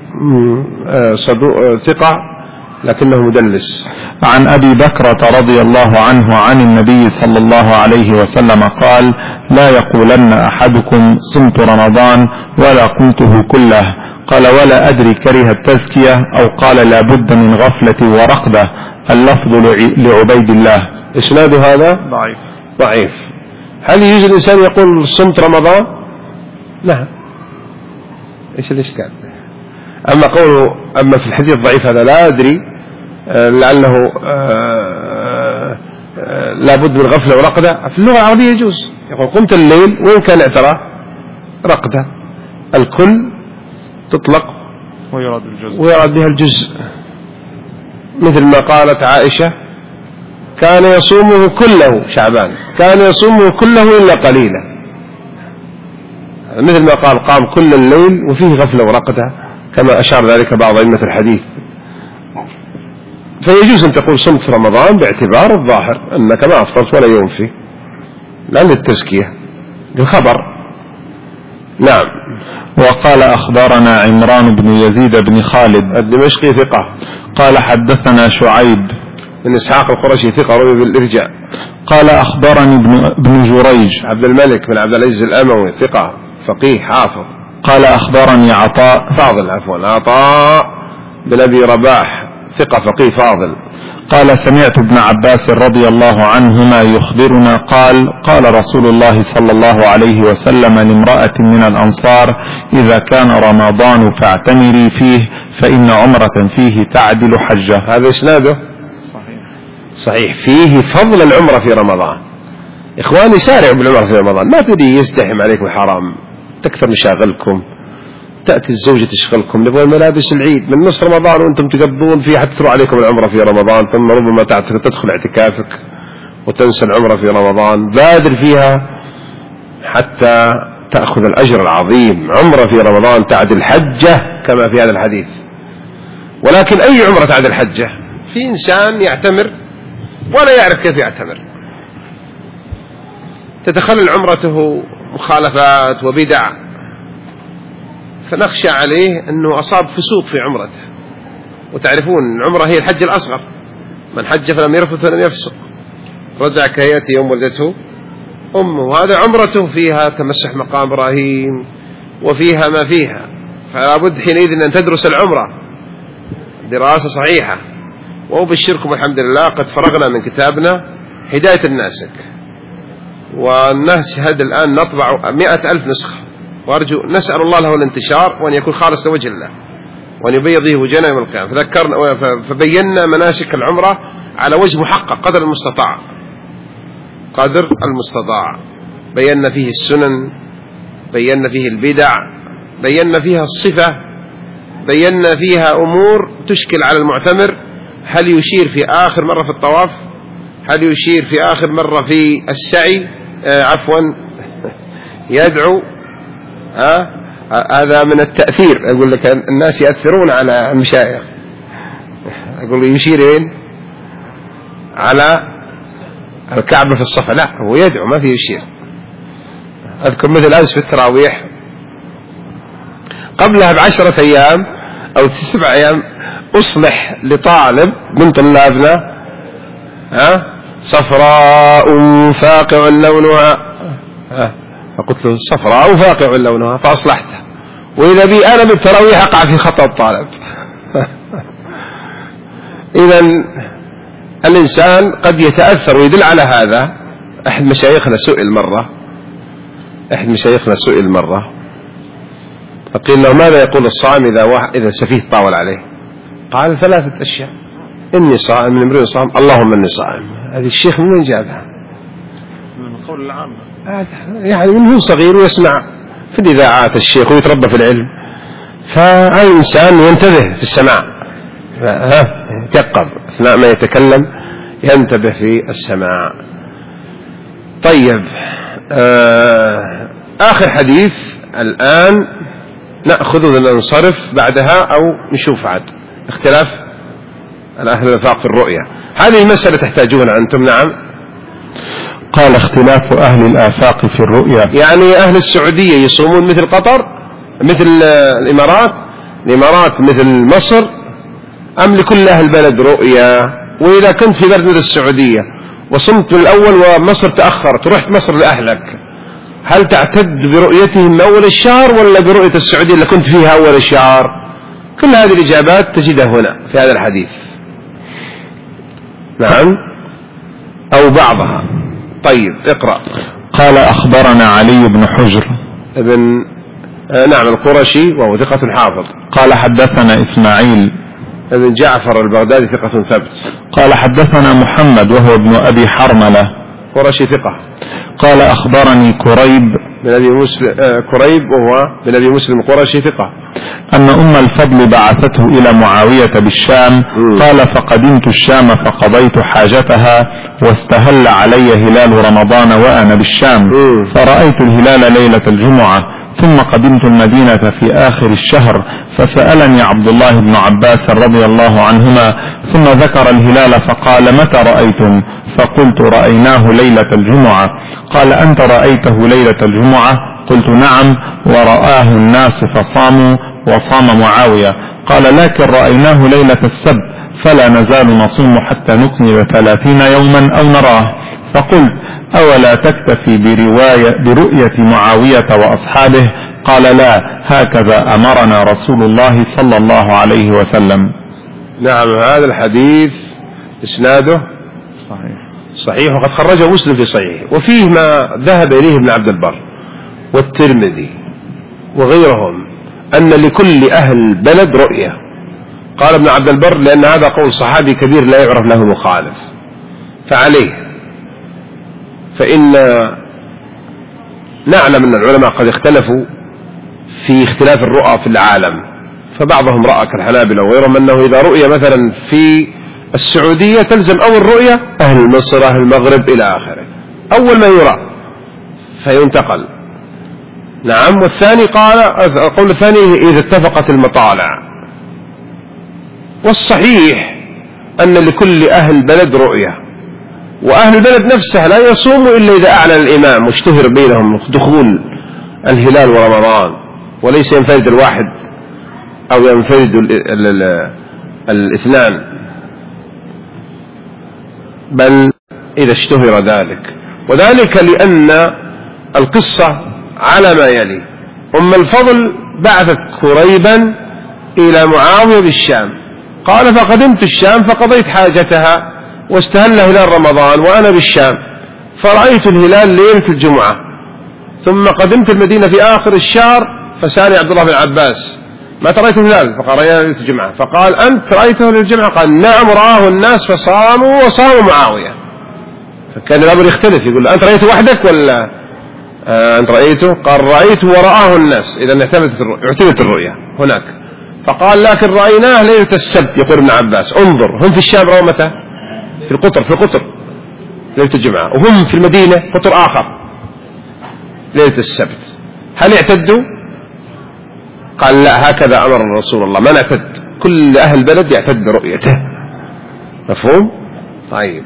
Speaker 1: صدوق ثقة لكنه مدلس.
Speaker 2: عن أبي بكرة رضي الله عنه عن النبي صلى الله عليه وسلم قال: لا يقولن أحدكم صمت رمضان ولا قمته كله. قال: ولا أدري كره التزكية أو قال لا بد من غفلة ورقدة. اللفظ لعبيد الله.
Speaker 1: إسناد هذا
Speaker 2: ضعيف
Speaker 1: ضعيف. هل يجوز الإنسان يقول صمت رمضان؟ لا. إيش الإشكال؟ أما قوله أما في الحديث ضعيف هذا لا أدري لعله لابد من غفلة ورقدة. في اللغة العربية يجوز يقول قمت الليل وإن كان اعترى رقدة. الكل تطلق
Speaker 2: ويراد الجزء
Speaker 1: ويراد بها الجزء، مثل ما قالت عائشة: كان يصومه كله شعبان، كان يصومه كله إلا قليلا. مثل ما قال قام كل الليل وفيه غفلة ورقدة، كما أشار ذلك بعض أئمة الحديث. فيجوز أن تقول صمت رمضان باعتبار الظاهر أنك ما أفطرت ولا يوم فيه، لا للتزكية، للخبر. نعم.
Speaker 2: وقال أخبرنا عمران بن يزيد بن خالد
Speaker 1: الدمشقي ثقة.
Speaker 2: قال حدثنا شعيب
Speaker 1: بن إسحاق القرشي ثقة روي بالإرجاء.
Speaker 2: قال أخبرني ابن جريج
Speaker 1: عبد الملك بن عبد العزيز الأموي ثقة فقيه حافظ.
Speaker 2: قال أخبرني عطاء
Speaker 1: فاضل عفوا عطاء بن أبي رباح ثقة فقيه فاضل.
Speaker 2: قال: سمعت ابن عباس رضي الله عنهما يخبرنا قال: قال رسول الله صلى الله عليه وسلم لامرأة من الأنصار: إذا كان رمضان فاعتمري فيه فإن عمرة فيه تعدل حجة.
Speaker 1: هذا إسناده صحيح. صحيح. فيه فضل العمرة في رمضان. إخواني سارعوا بالعمرة في رمضان، ما تدري يزدحم عليكم الحرام، تكثر مشاغلكم، تأتي الزوجة تشغلكم، نبغى ملابس العيد من نص رمضان وأنتم تقضون فيه حتى تروح عليكم العمرة في رمضان، ثم ربما تدخل اعتكافك وتنسى العمرة في رمضان. بادر فيها حتى تأخذ الأجر العظيم. عمرة في رمضان تعدل حجة كما في هذا الحديث. ولكن أي عمرة تعدل حجة؟ في إنسان يعتمر ولا يعرف كيف يعتمر، تتخلل عمرته مخالفات وبدع، فنخشى عليه أنه أصاب فسوق في عمرته. وتعرفون العمرة هي الحج الأصغر، من حج فلم يرفث فلم يفسق رجع كهيئته يوم ولدته أمه، وهذا عمرته فيها تمسح مقام إبراهيم وفيها ما فيها، فلا بد حينئذ أن تدرس العمرة دراسة صحيحة. وأبشركم الحمد لله قد فرغنا من كتابنا هداية الناسك، ونشهد الآن نطبع مئة ألف نسخة، وأرجو نسأل الله له الانتشار وأن يكون خالص لوجه الله وأن يبيض به وجهنا يوم القيامة. فذكرنا فبينا مناسك العمرة على وجه محقق قدر المستطاع، قدر المستطاع بينا فيه السنن، بينا فيه البدع، بينا فيها الصفة، بينا فيها أمور تشكل على المعتمر، هل يشير في آخر مرة في الطواف، هل يشير في آخر مرة في السعي، آه عفوا يدعو. آه هذا من التأثير، أقول لك الناس يأثرون على المشايخ، أقول يشير وين؟ على الكعبة في الصفا، لا هو يدعو ما في يشير. أذكر مثل أمس في التراويح قبلها بعشرة أيام أو سبع أيام أصلح لطالب من طلابنا ها صفراء فاقع لونها، ها فقلت له صفراء فاقع لونها فأصلحته، وإذا بي أنا بالتراويح أقع في خطأ الطالب. إذن الإنسان قد يتأثر ويدل على هذا. أحد مشايخنا سئل مرة أحد مشايخنا سئل مرة فقيل له ماذا يقول الصائم إذا واحد إذا سفيه طاول عليه؟ قال ثلاثة أشياء: إني صائم، من امرئ صائم، اللهم إني صائم. هذه الشيخ من وين جابها؟
Speaker 2: من القول العام،
Speaker 1: يعني من هو صغير ويسمع في الإذاعات الشيخ ويتربى في العلم، فالإنسان ينتبه في السماع، يتيقظ أثناء ما يتكلم، ينتبه في السماع. طيب آه آخر حديث الآن نأخذ وننصرف بعدها أو نشوف عاد اختلاف الأهل الآفاق في الرؤية. هذه مسألة تحتاجون أنتم. نعم.
Speaker 2: قال: اختلاف أهل الآفاق في الرؤية،
Speaker 1: يعني أهل السعودية يصومون مثل قطر، مثل الإمارات، الإمارات مثل مصر، أم لكل أهل بلد رؤية؟ وإذا كنت في بلد مثل السعودية وصمت من الأول ومصر تأخرت ورحت مصر لأهلك، هل تعتد برؤيتهم من أول الشهر ولا برؤية السعودية اللي كنت فيها أول الشهر؟ كل هذه الإجابات تجدها هنا في هذا الحديث. نعم، أو بعضها. طيب اقرأ.
Speaker 2: قال: أخبرنا علي بن حجر
Speaker 1: ابن آه نعم القرشي وهو ثقة حافظ.
Speaker 2: قال: حدثنا إسماعيل
Speaker 1: ابن جعفر البغدادي ثقة ثبت.
Speaker 2: قال: حدثنا محمد وهو ابن أبي حرملة
Speaker 1: قرشي ثقة.
Speaker 2: قال: أخبرني كريب
Speaker 1: من أبي مسلم آه كريب وهو من أبي مسلم قرشي ثقة
Speaker 2: أن أم الفضل بعثته إلى معاوية بالشام. م. قال: فقدمت الشام فقضيت حاجتها واستهل علي هلال رمضان وأنا بالشام. م. فرأيت الهلال ليلة الجمعة، ثم قدمت المدينة في آخر الشهر فسألني عبد الله بن عباس رضي الله عنهما، ثم ذكر الهلال فقال: متى رأيتم؟ فقلت: رأيناه ليلة الجمعة. قال: أنت رأيته ليلة الجمعة؟ قلت: نعم، ورآه الناس فصاموا وصام معاوية. قال: لكن رأيناه ليلة السبت، فلا نزال نصوم حتى نكمل ثلاثين يوما أو نراه. فقلت: أولا تكتفي برواية برؤية معاوية وأصحابه؟ قال: لا، هكذا أمرنا رسول الله صلى الله عليه وسلم.
Speaker 1: نعم، هذا الحديث إسناده
Speaker 2: صحيح
Speaker 1: صحيح وقد خرجه مسلم في صحيح، وفيه ما ذهب إليه ابن عبد البر والترمذي وغيرهم أن لكل أهل بلد رؤية. قال ابن عبد البر لأن هذا قول صحابي كبير لا يعرف له مخالف، فعليه فإن نعلم أن العلماء قد اختلفوا في اختلاف الرؤى في العالم، فبعضهم رأى كالحنابلة وغيرهم أنه إذا رؤية مثلا في السعودية تلزم أول رؤية أهل مصر أهل المغرب إلى آخره، أول ما يرى فينتقل. نعم. والثاني قال القول الثاني إذا اتفقت المطالع. والصحيح أن لكل أهل بلد رؤية، وأهل البلد نفسه لا يصوموا إلا إذا أعلن الإمام واشتهر بينهم دخول الهلال ورمضان، وليس ينفرد الواحد أو ينفرد الاثنان، بل إذا اشتهر ذلك. وذلك لأن القصة على ما يلي: أم الفضل بعثت كريبا إلى معاوية بالشام، قال: فقدمت الشام فقضيت حاجتها واستهل هلال رمضان وأنا بالشام، فرأيت الهلال ليلة الجمعة، ثم قدمت المدينة في آخر الشهر فسألني عبد الله بن عباس: ما ترأيت الهلال؟ فقال: رأينا ليلة الجمعة. فقال: أنت رأيته للجمعة؟ قال: نعم رآه الناس فصاموا وصاموا معاوية. فكان الأمر يختلف، يقول: أنت رأيته وحدك ولا آه أنت رأيته؟ قال: رأيته ورآه الناس. إذا اعتمدت الرؤية هناك. فقال: لكن رأيناه ليلة السبت. يقول ابن عباس: انظر، هم في الشام رأوا متى؟ في القطر في القطر ليلة الجمعة، وهم في المدينة قطر آخر ليلة السبت. هل اعتدوا؟ قال: لا، هكذا أمر رسول الله، ما نعتد، كل أهل البلد يعتد برؤيته. مفهوم؟ طيب.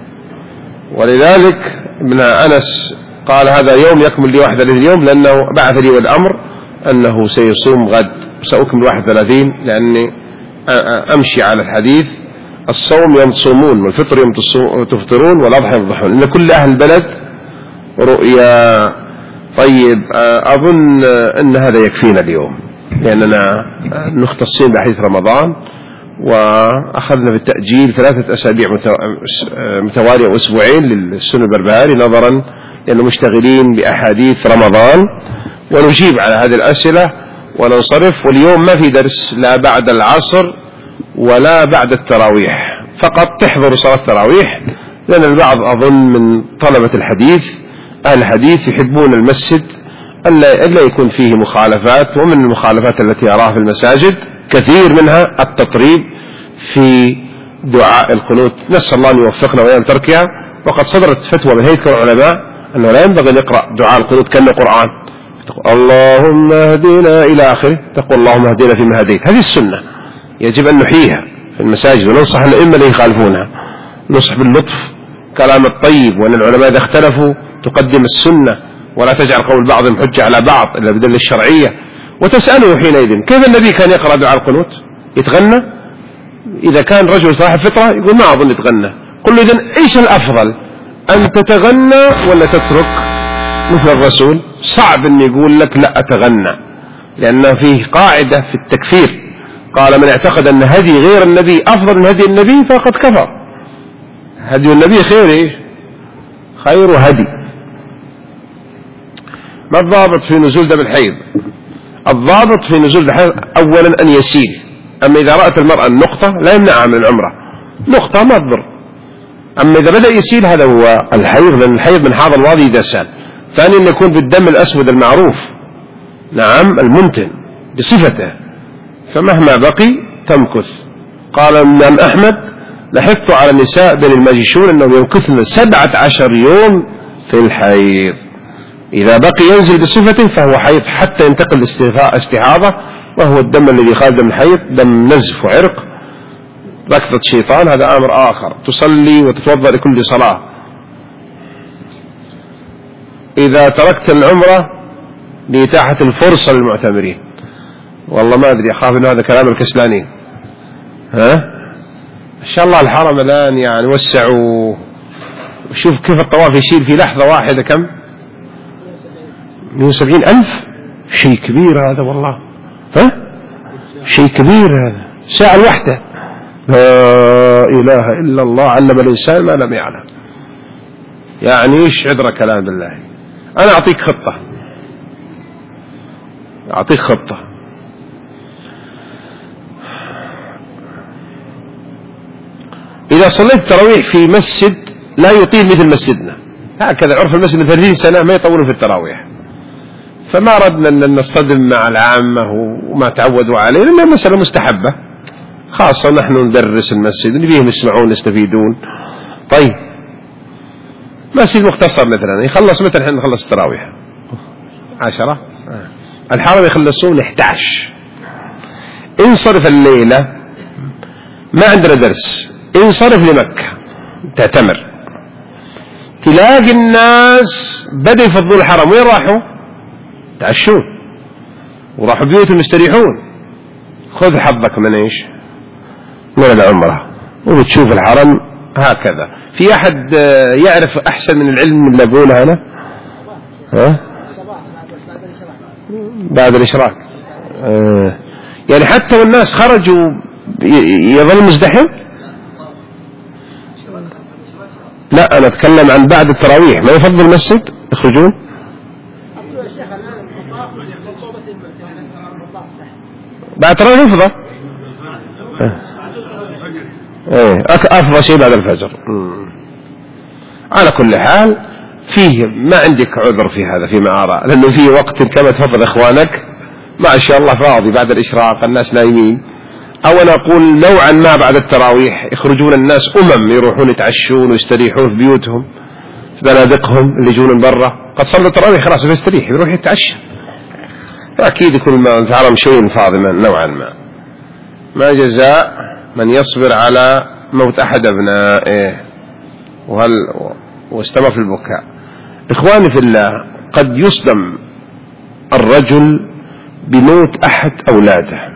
Speaker 1: ولذلك ابن أنس قال: هذا يوم يكمل لي واحد اليوم، لأنه بعث لي والأمر أنه سيصوم غد، سأكمل واحد ثلاثين، لأني أمشي على الحديث: الصوم يوم تصومون، والفطر يوم تفطرون، والأضحى يوم تضحون، إن كل أهل البلد رؤيا. طيب، أظن أن هذا يكفينا اليوم، لأننا مختصين بحديث رمضان، وأخذنا بالتأجيل ثلاثة أسابيع متوالية وأسبوعين للسنة البربهاري، نظرا لأنه مشتغلين بأحاديث رمضان، ونجيب على هذه الأسئلة وننصرف. واليوم ما في درس لا بعد العصر ولا بعد التراويح، فقط تحضر صلاة التراويح، لأن البعض أظن من طلبة الحديث أهل الحديث يحبون المسجد ألا يكون فيه مخالفات، ومن المخالفات التي يراها في المساجد كثير منها التطريب في دعاء القنوت، نسأل الله أن يوفقنا وأن تركها. وقد صدرت فتوى من هيئة العلماء أنه لا ينبغي أن نقرأ دعاء القنوت كأنه قرآن، اللهم اهدنا إلى آخره، تقول اللهم اهدنا فيما هديت. هذه السنة يجب أن نحييها في المساجد، وننصح الأئمة اللي يخالفونها، نصح باللطف، كلام الطيب، وأن العلماء إذا اختلفوا تقدم السنة، ولا تجعل قول بعضهم حجة على بعض إلا بدل الشرعية. وتسأله حينئذ: كيف النبي كان يقرأ دعاء القنوت؟ يتغنى؟ إذا كان رجل صاحب فطرة يقول: ما أظن يتغنى. قل له: إذن إيش الأفضل، أن تتغنى ولا تترك مثل الرسول؟ صعب أن يقول لك لا أتغنى، لأن فيه قاعدة في التكفير، قال: من اعتقد أن هدي غير النبي أفضل من هدي النبي فقد كفر. هدي النبي خير إيش؟ خير هدي. ما الضابط في نزول دم الحيض؟ الضابط في نزول الحيض أولا أن يسيل. أما إذا رأت المرأة النقطة لا يمنعها من العمرة، نقطة ما تضر. أما إذا بدأ يسيل هذا هو الحيض، لأن الحيض من حاض الواضي إذا سال. ثانيا أن يكون بالدم الأسود المعروف، نعم، المنتن بصفته، فمهما بقي تمكث. قال الإمام أحمد: لاحظت على النساء بين الماجشون أنهم يمكثن سبعة عشر يوم في الحيض، إذا بقي ينزل بصفته فهو حيض حتى ينتقل استحاضة، وهو الدم الذي خارج من الحيض دم نزف وعرق ركضة شيطان، هذا أمر آخر. تصلي وتتوضأ لكل صلاة. إذا تركت العمرة لإتاحة الفرصة للمعتمرين، والله ما أدري، أخاف أن هذا كلام الكسلانين. ها إن شاء الله الحرم الآن يعني وسعوا، وشوف كيف الطواف يشيل في لحظة واحدة كم؟ مئة وسبعين ألف، شيء كبير هذا والله. ها شيء كبير هذا، ساعة الوحدة. لا إله إلا الله، علم الإنسان ما لم يعلم. يعني إيش عذر كلام بالله. أنا أعطيك خطة، أعطيك خطة. إذا صليت التراويح في مسجد لا يطيل مثل مسجدنا، هكذا عرف المسجد من ثلاثين سنة ما يطولوا في التراويح، فما ردنا أن نصطدم مع العامة وما تعودوا عليه، لأنها مسألة مستحبة، خاصة نحن ندرس المسجد اللي فيهم يسمعون يستفيدون. طيب، مسجد مختصر مثلا يخلص مثلا حين نخلص التراويح عشرة، الحرم يخلصون إحدى عشر، انصرف الليلة، ما عندنا درس، انصرف لمكة تعتمر، تلاقي الناس بدأوا يفضلوا الحرم، وين راحوا؟ تعشون وراحوا بيوتهم يستريحون. خذ حظك من ايش؟ من العمرة وبتشوف الحرم هكذا. في أحد يعرف أحسن من العلم اللي أقوله أنا؟ ها؟ بعد الإشراق. آه. يعني حتى والناس خرجوا يظل مزدحم؟ لا، أنا أتكلم عن بعد التراويح، ما يفضل المسجد يخرجون؟ بعد التراويح يفضل. ايه افضل شيء بعد الفجر. مم. على كل حال فيه ما عندك عذر في هذا فيما ارى، لانه فيه وقت كما تفضل اخوانك ما شاء الله فاضي بعد الاشراق، الناس نايمين. او انا اقول نوعا ما بعد التراويح يخرجون الناس امم يروحون يتعشون ويستريحون في بيوتهم في بنادقهم، اللي يجون من برا قد صلوا التراويح خلاص يستريح يروح يتعشى. اكيد يكون الحرم شيء فاضي نوعا ما. ما جزاء من يصبر على موت أحد أبنائه وهل واستمر في البكاء. إخواني في الله، قد يصدم الرجل بموت أحد أولاده،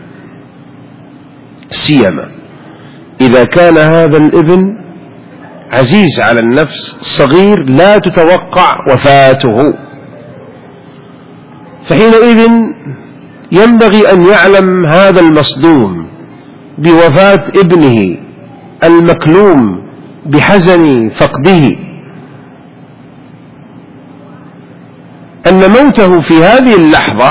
Speaker 1: سيما إذا كان هذا الابن عزيز على النفس صغير لا تتوقع وفاته، فحينئذ ينبغي أن يعلم هذا المصدوم بوفاة ابنه المكلوم بحزن فقده أن موته في هذه اللحظة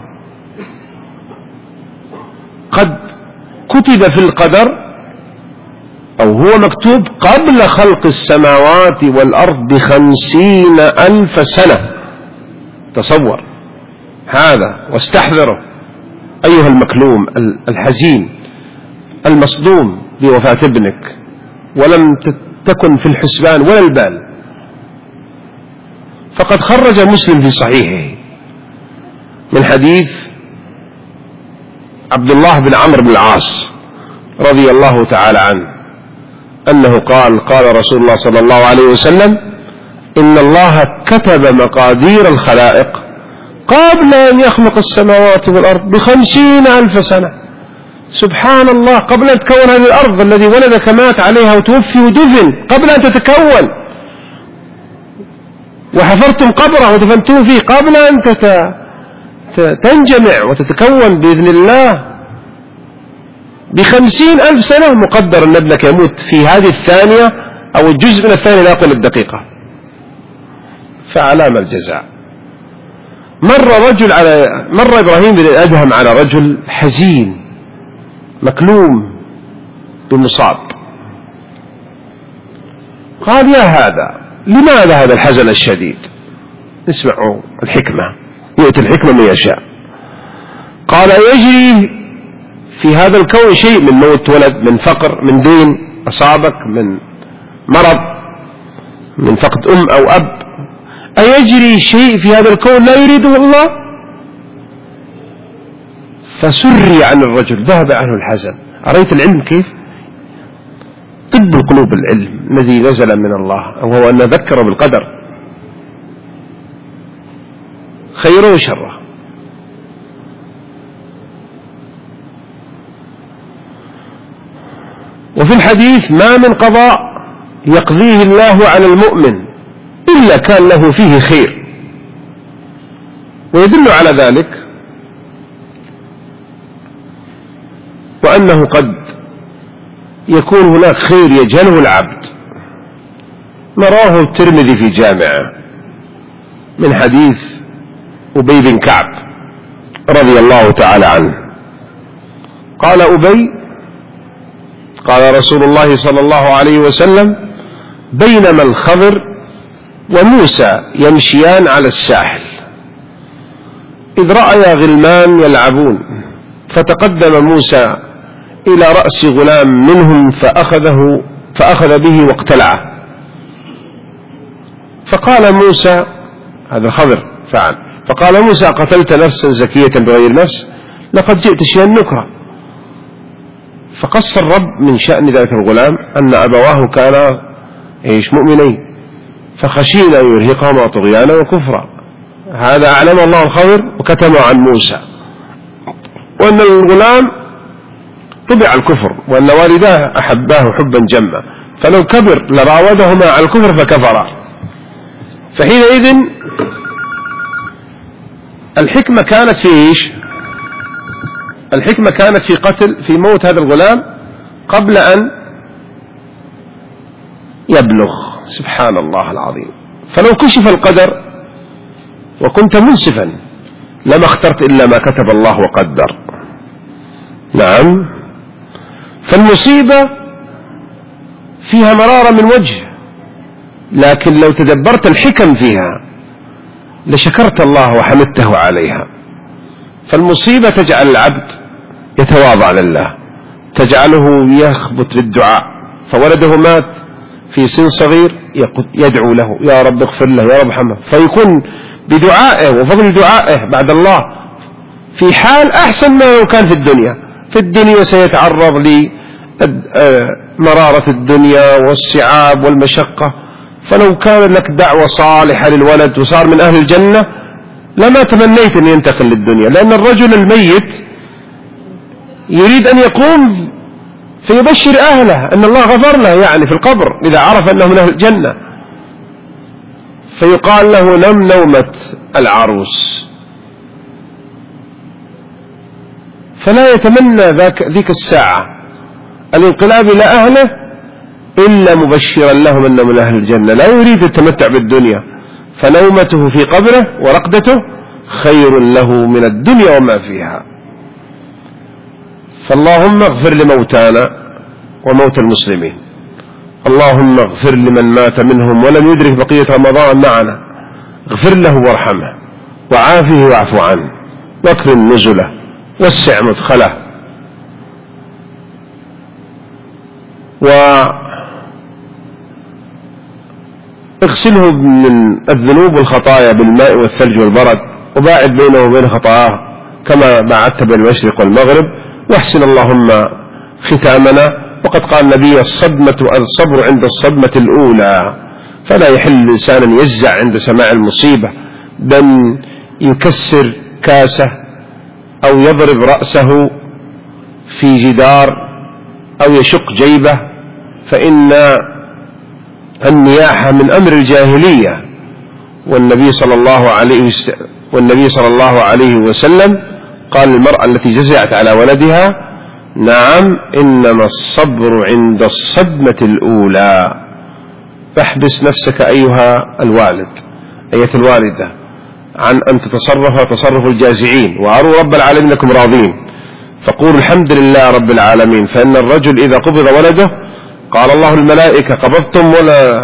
Speaker 1: قد كتب في القدر أو هو مكتوب قبل خلق السماوات والأرض بخمسين ألف سنة. تصور هذا واستحذره أيها المكلوم الحزين المصدوم بوفاة ابنك ولم تكن في الحسبان ولا البال. فقد خرج مسلم في صحيحه من حديث عبد الله بن عمرو بن العاص رضي الله تعالى عنه أنه قال قال رسول الله صلى الله عليه وسلم: إن الله كتب مقادير الخلائق قبل أن يخلق السماوات والأرض بخمسين ألف سنة. سبحان الله، قبل أن تكون هذه الأرض الذي ولدك مات عليها وتوفي ودفن قبل أن تتكون، وحفرتم قبره ودفنتم فيه قبل أن تنجمع وتتكون بإذن الله بخمسين ألف سنة. مقدر أن ابنك يموت في هذه الثانية أو الجزء من الثانية لا يقل الدقيقة، فعلام الجزاء. مر رجل على مر إبراهيم بن أدهم على رجل حزين مكلوم بمصاب، قال: يا هذا، لماذا هذا الحزن الشديد؟ اسمعوا الحكمة، يؤتي الحكمة من يشاء. قال: يجري في هذا الكون شيء من موت ولد، من فقر، من دين أصابك، من مرض، من فقد أم أو أب. أيجري شيء في هذا الكون لا يريده الله؟ فسري عن الرجل، ذهب عنه الحزن. أرأيت العلم كيف؟ طب القلوب العلم الذي نزل من الله، وهو أن نذكر بالقدر خيره وشره. وفي الحديث: ما من قضاء يقضيه الله على المؤمن إلا كان له فيه خير. ويدل على ذلك وأنه قد يكون هناك خير يجهله العبد. نراه الترمذي في جامعه من حديث أبي بن كعب رضي الله تعالى عنه قال أبي: قال رسول الله صلى الله عليه وسلم: بينما الخضر وموسى يمشيان على الساحل إذ رأيا غلمان يلعبون، فتقدم موسى إلى رأس غلام منهم فأخذه فأخذ به واقتلعه، فقال موسى، هذا خضر فعل، فقال موسى: قتلت نفسا زكية بغير نفس، لقد جئت شيئا نكرا. فقص الرب من شأن ذلك الغلام أن أبواه كانا إيش مؤمنين، فخشينا أن يرهقهما طغيانا وكفرا. هذا أعلم الله الخضر وكتم عن موسى، وأن الغلام طبع الكفر، وأن والداه أحباه حبا جما، فلو كبر لراودهما على الكفر فكفرا. فحينئذ الحكمة كانت في إيش؟ الحكمة كانت في قتل في موت هذا الغلام قبل أن يبلغ. سبحان الله العظيم. فلو كشف القدر وكنت منصفا لما اخترت إلا ما كتب الله وقدر. نعم. فالمصيبة فيها مرارة من وجه، لكن لو تدبرت الحكم فيها لشكرت الله وحمدته عليها. فالمصيبة تجعل العبد يتواضع لله، تجعله يخبط بالدعاء. فولده مات في سن صغير يدعو له يا رب اغفر له يا رب ارحمه، فيكون بدعائه وفضل دعائه بعد الله في حال أحسن ما كان في الدنيا. في الدنيا سيتعرض لمرارة الدنيا والصعاب والمشقة، فلو كان لك دعوة صالحة للولد وصار من أهل الجنة لما تمنيت أن ينتقل للدنيا، لأن الرجل الميت يريد أن يقوم فيبشر أهله أن الله غفر له، يعني في القبر إذا عرف أنه من أهل الجنة، فيقال له نم نومة العروس، فلا يتمنى ذاك ذيك الساعة الانقلاب إلى أهله إلا مبشرا لهم أنه من أهل الجنة، لا يريد التمتع بالدنيا. فنومته في قبره ورقدته خير له من الدنيا وما فيها. فاللهم اغفر لموتانا وموت المسلمين، اللهم اغفر لمن مات منهم ولم يدرك بقية رمضان معنا، اغفر له وارحمه وعافه واعف عنه واكرم نزله وسع مدخله واغسله من الذنوب والخطايا بالماء والثلج والبرد، وباعد بينه وبين خطاياه كما باعدت بين المشرق والمغرب، واحسن اللهم ختامنا. وقد قال النبي الصدمة الصبر عند الصدمة الأولى، فلا يحل الإنسان أن يجزع عند سماع المصيبة، بل يكسر كاسه أو يضرب رأسه في جدار أو يشق جيبه، فإن النياحة من أمر الجاهلية. والنبي صلى الله عليه والنبي صلى الله عليه وسلم قال المرأة التي جزعت على ولدها نعم إنما الصبر عند الصدمة الأولى. فاحبس نفسك أيها الوالد أيها الوالدة عن أن تتصرف تصرف الجازعين، وأروا رب العالمين لكم راضين، فقولوا الحمد لله رب العالمين. فإن الرجل إذا قبض ولده قال الله الملائكة قبضتم ولا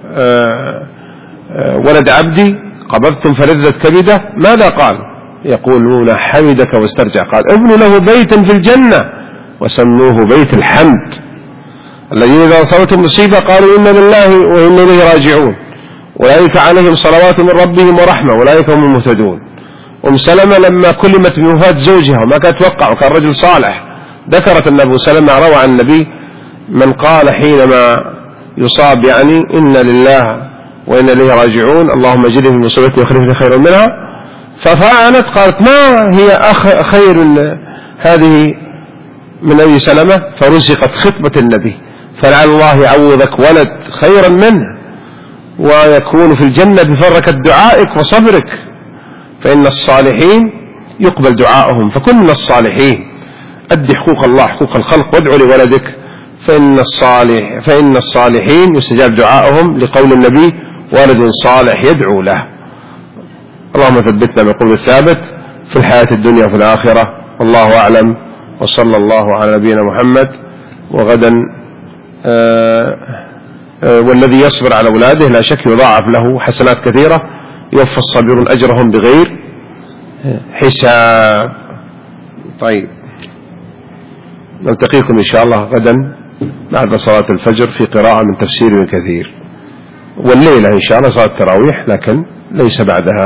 Speaker 1: ولد عبدي قبضتم فلذت كبده، ماذا قال؟ يقولون حمدك واسترجع. قال ابنوا له بيتا في الجنة وسموه بيت الحمد. الذين إذا أصابت المصيبة قالوا إنا لله وإنا إليه راجعون، أولئك عليهم صلوات من ربهم ورحمة أولئك هم المهتدون. أم سلمة لما كلمت بوفاة زوجها وما كانت توقع وكان رجل صالح، ذكرت أن أبو سلمة روى عن النبي من قال حينما يصاب يعني إنا لله وإنا إليه راجعون اللهم اجرني في مصيبتي واخلفني خيرا منها، ففعلت قالت ما هي أخ خير هذه من أبي سلمة، فرزقت خطبة النبي، فلعل الله يعوضك ولد خيرا منه ويكون في الجنة بفركة دعائك وصبرك. فإن الصالحين يقبل دعائهم، فكن من الصالحين، أدي حقوق الله حقوق الخلق وادعو لولدك، فإن الصالح فإن الصالحين يستجاب دعائهم، لقول النبي ولد صالح يدعو له. اللهم ثبتنا بالقول الثابت في الحياة الدنيا وفي الآخرة، والله أعلم، وصلى الله على نبينا محمد. وغدا آآ آآ والذي يصبر على أولاده لا شك يضاعف له حسنات كثيرة، يوفى الصابرون أجرهم بغير حساب. طيب نلتقيكم إن شاء الله غدا بعد صلاة الفجر في قراءة من تفسير ابن كثير، والليلة إن شاء الله صلاة التراويح، لكن ليس بعدها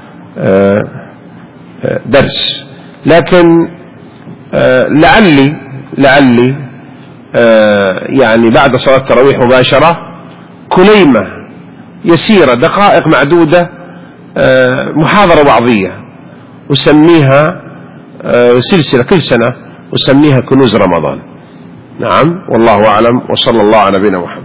Speaker 1: درس. لكن لعلي لعلي يعني بعد صلاة التراويح مباشرة كليمة يسيرة دقائق معدودة محاضرة وعظية، وسميها سلسلة كل سنة وسميها كنوز رمضان. نعم، والله أعلم، وصلى الله على نبينا محمد.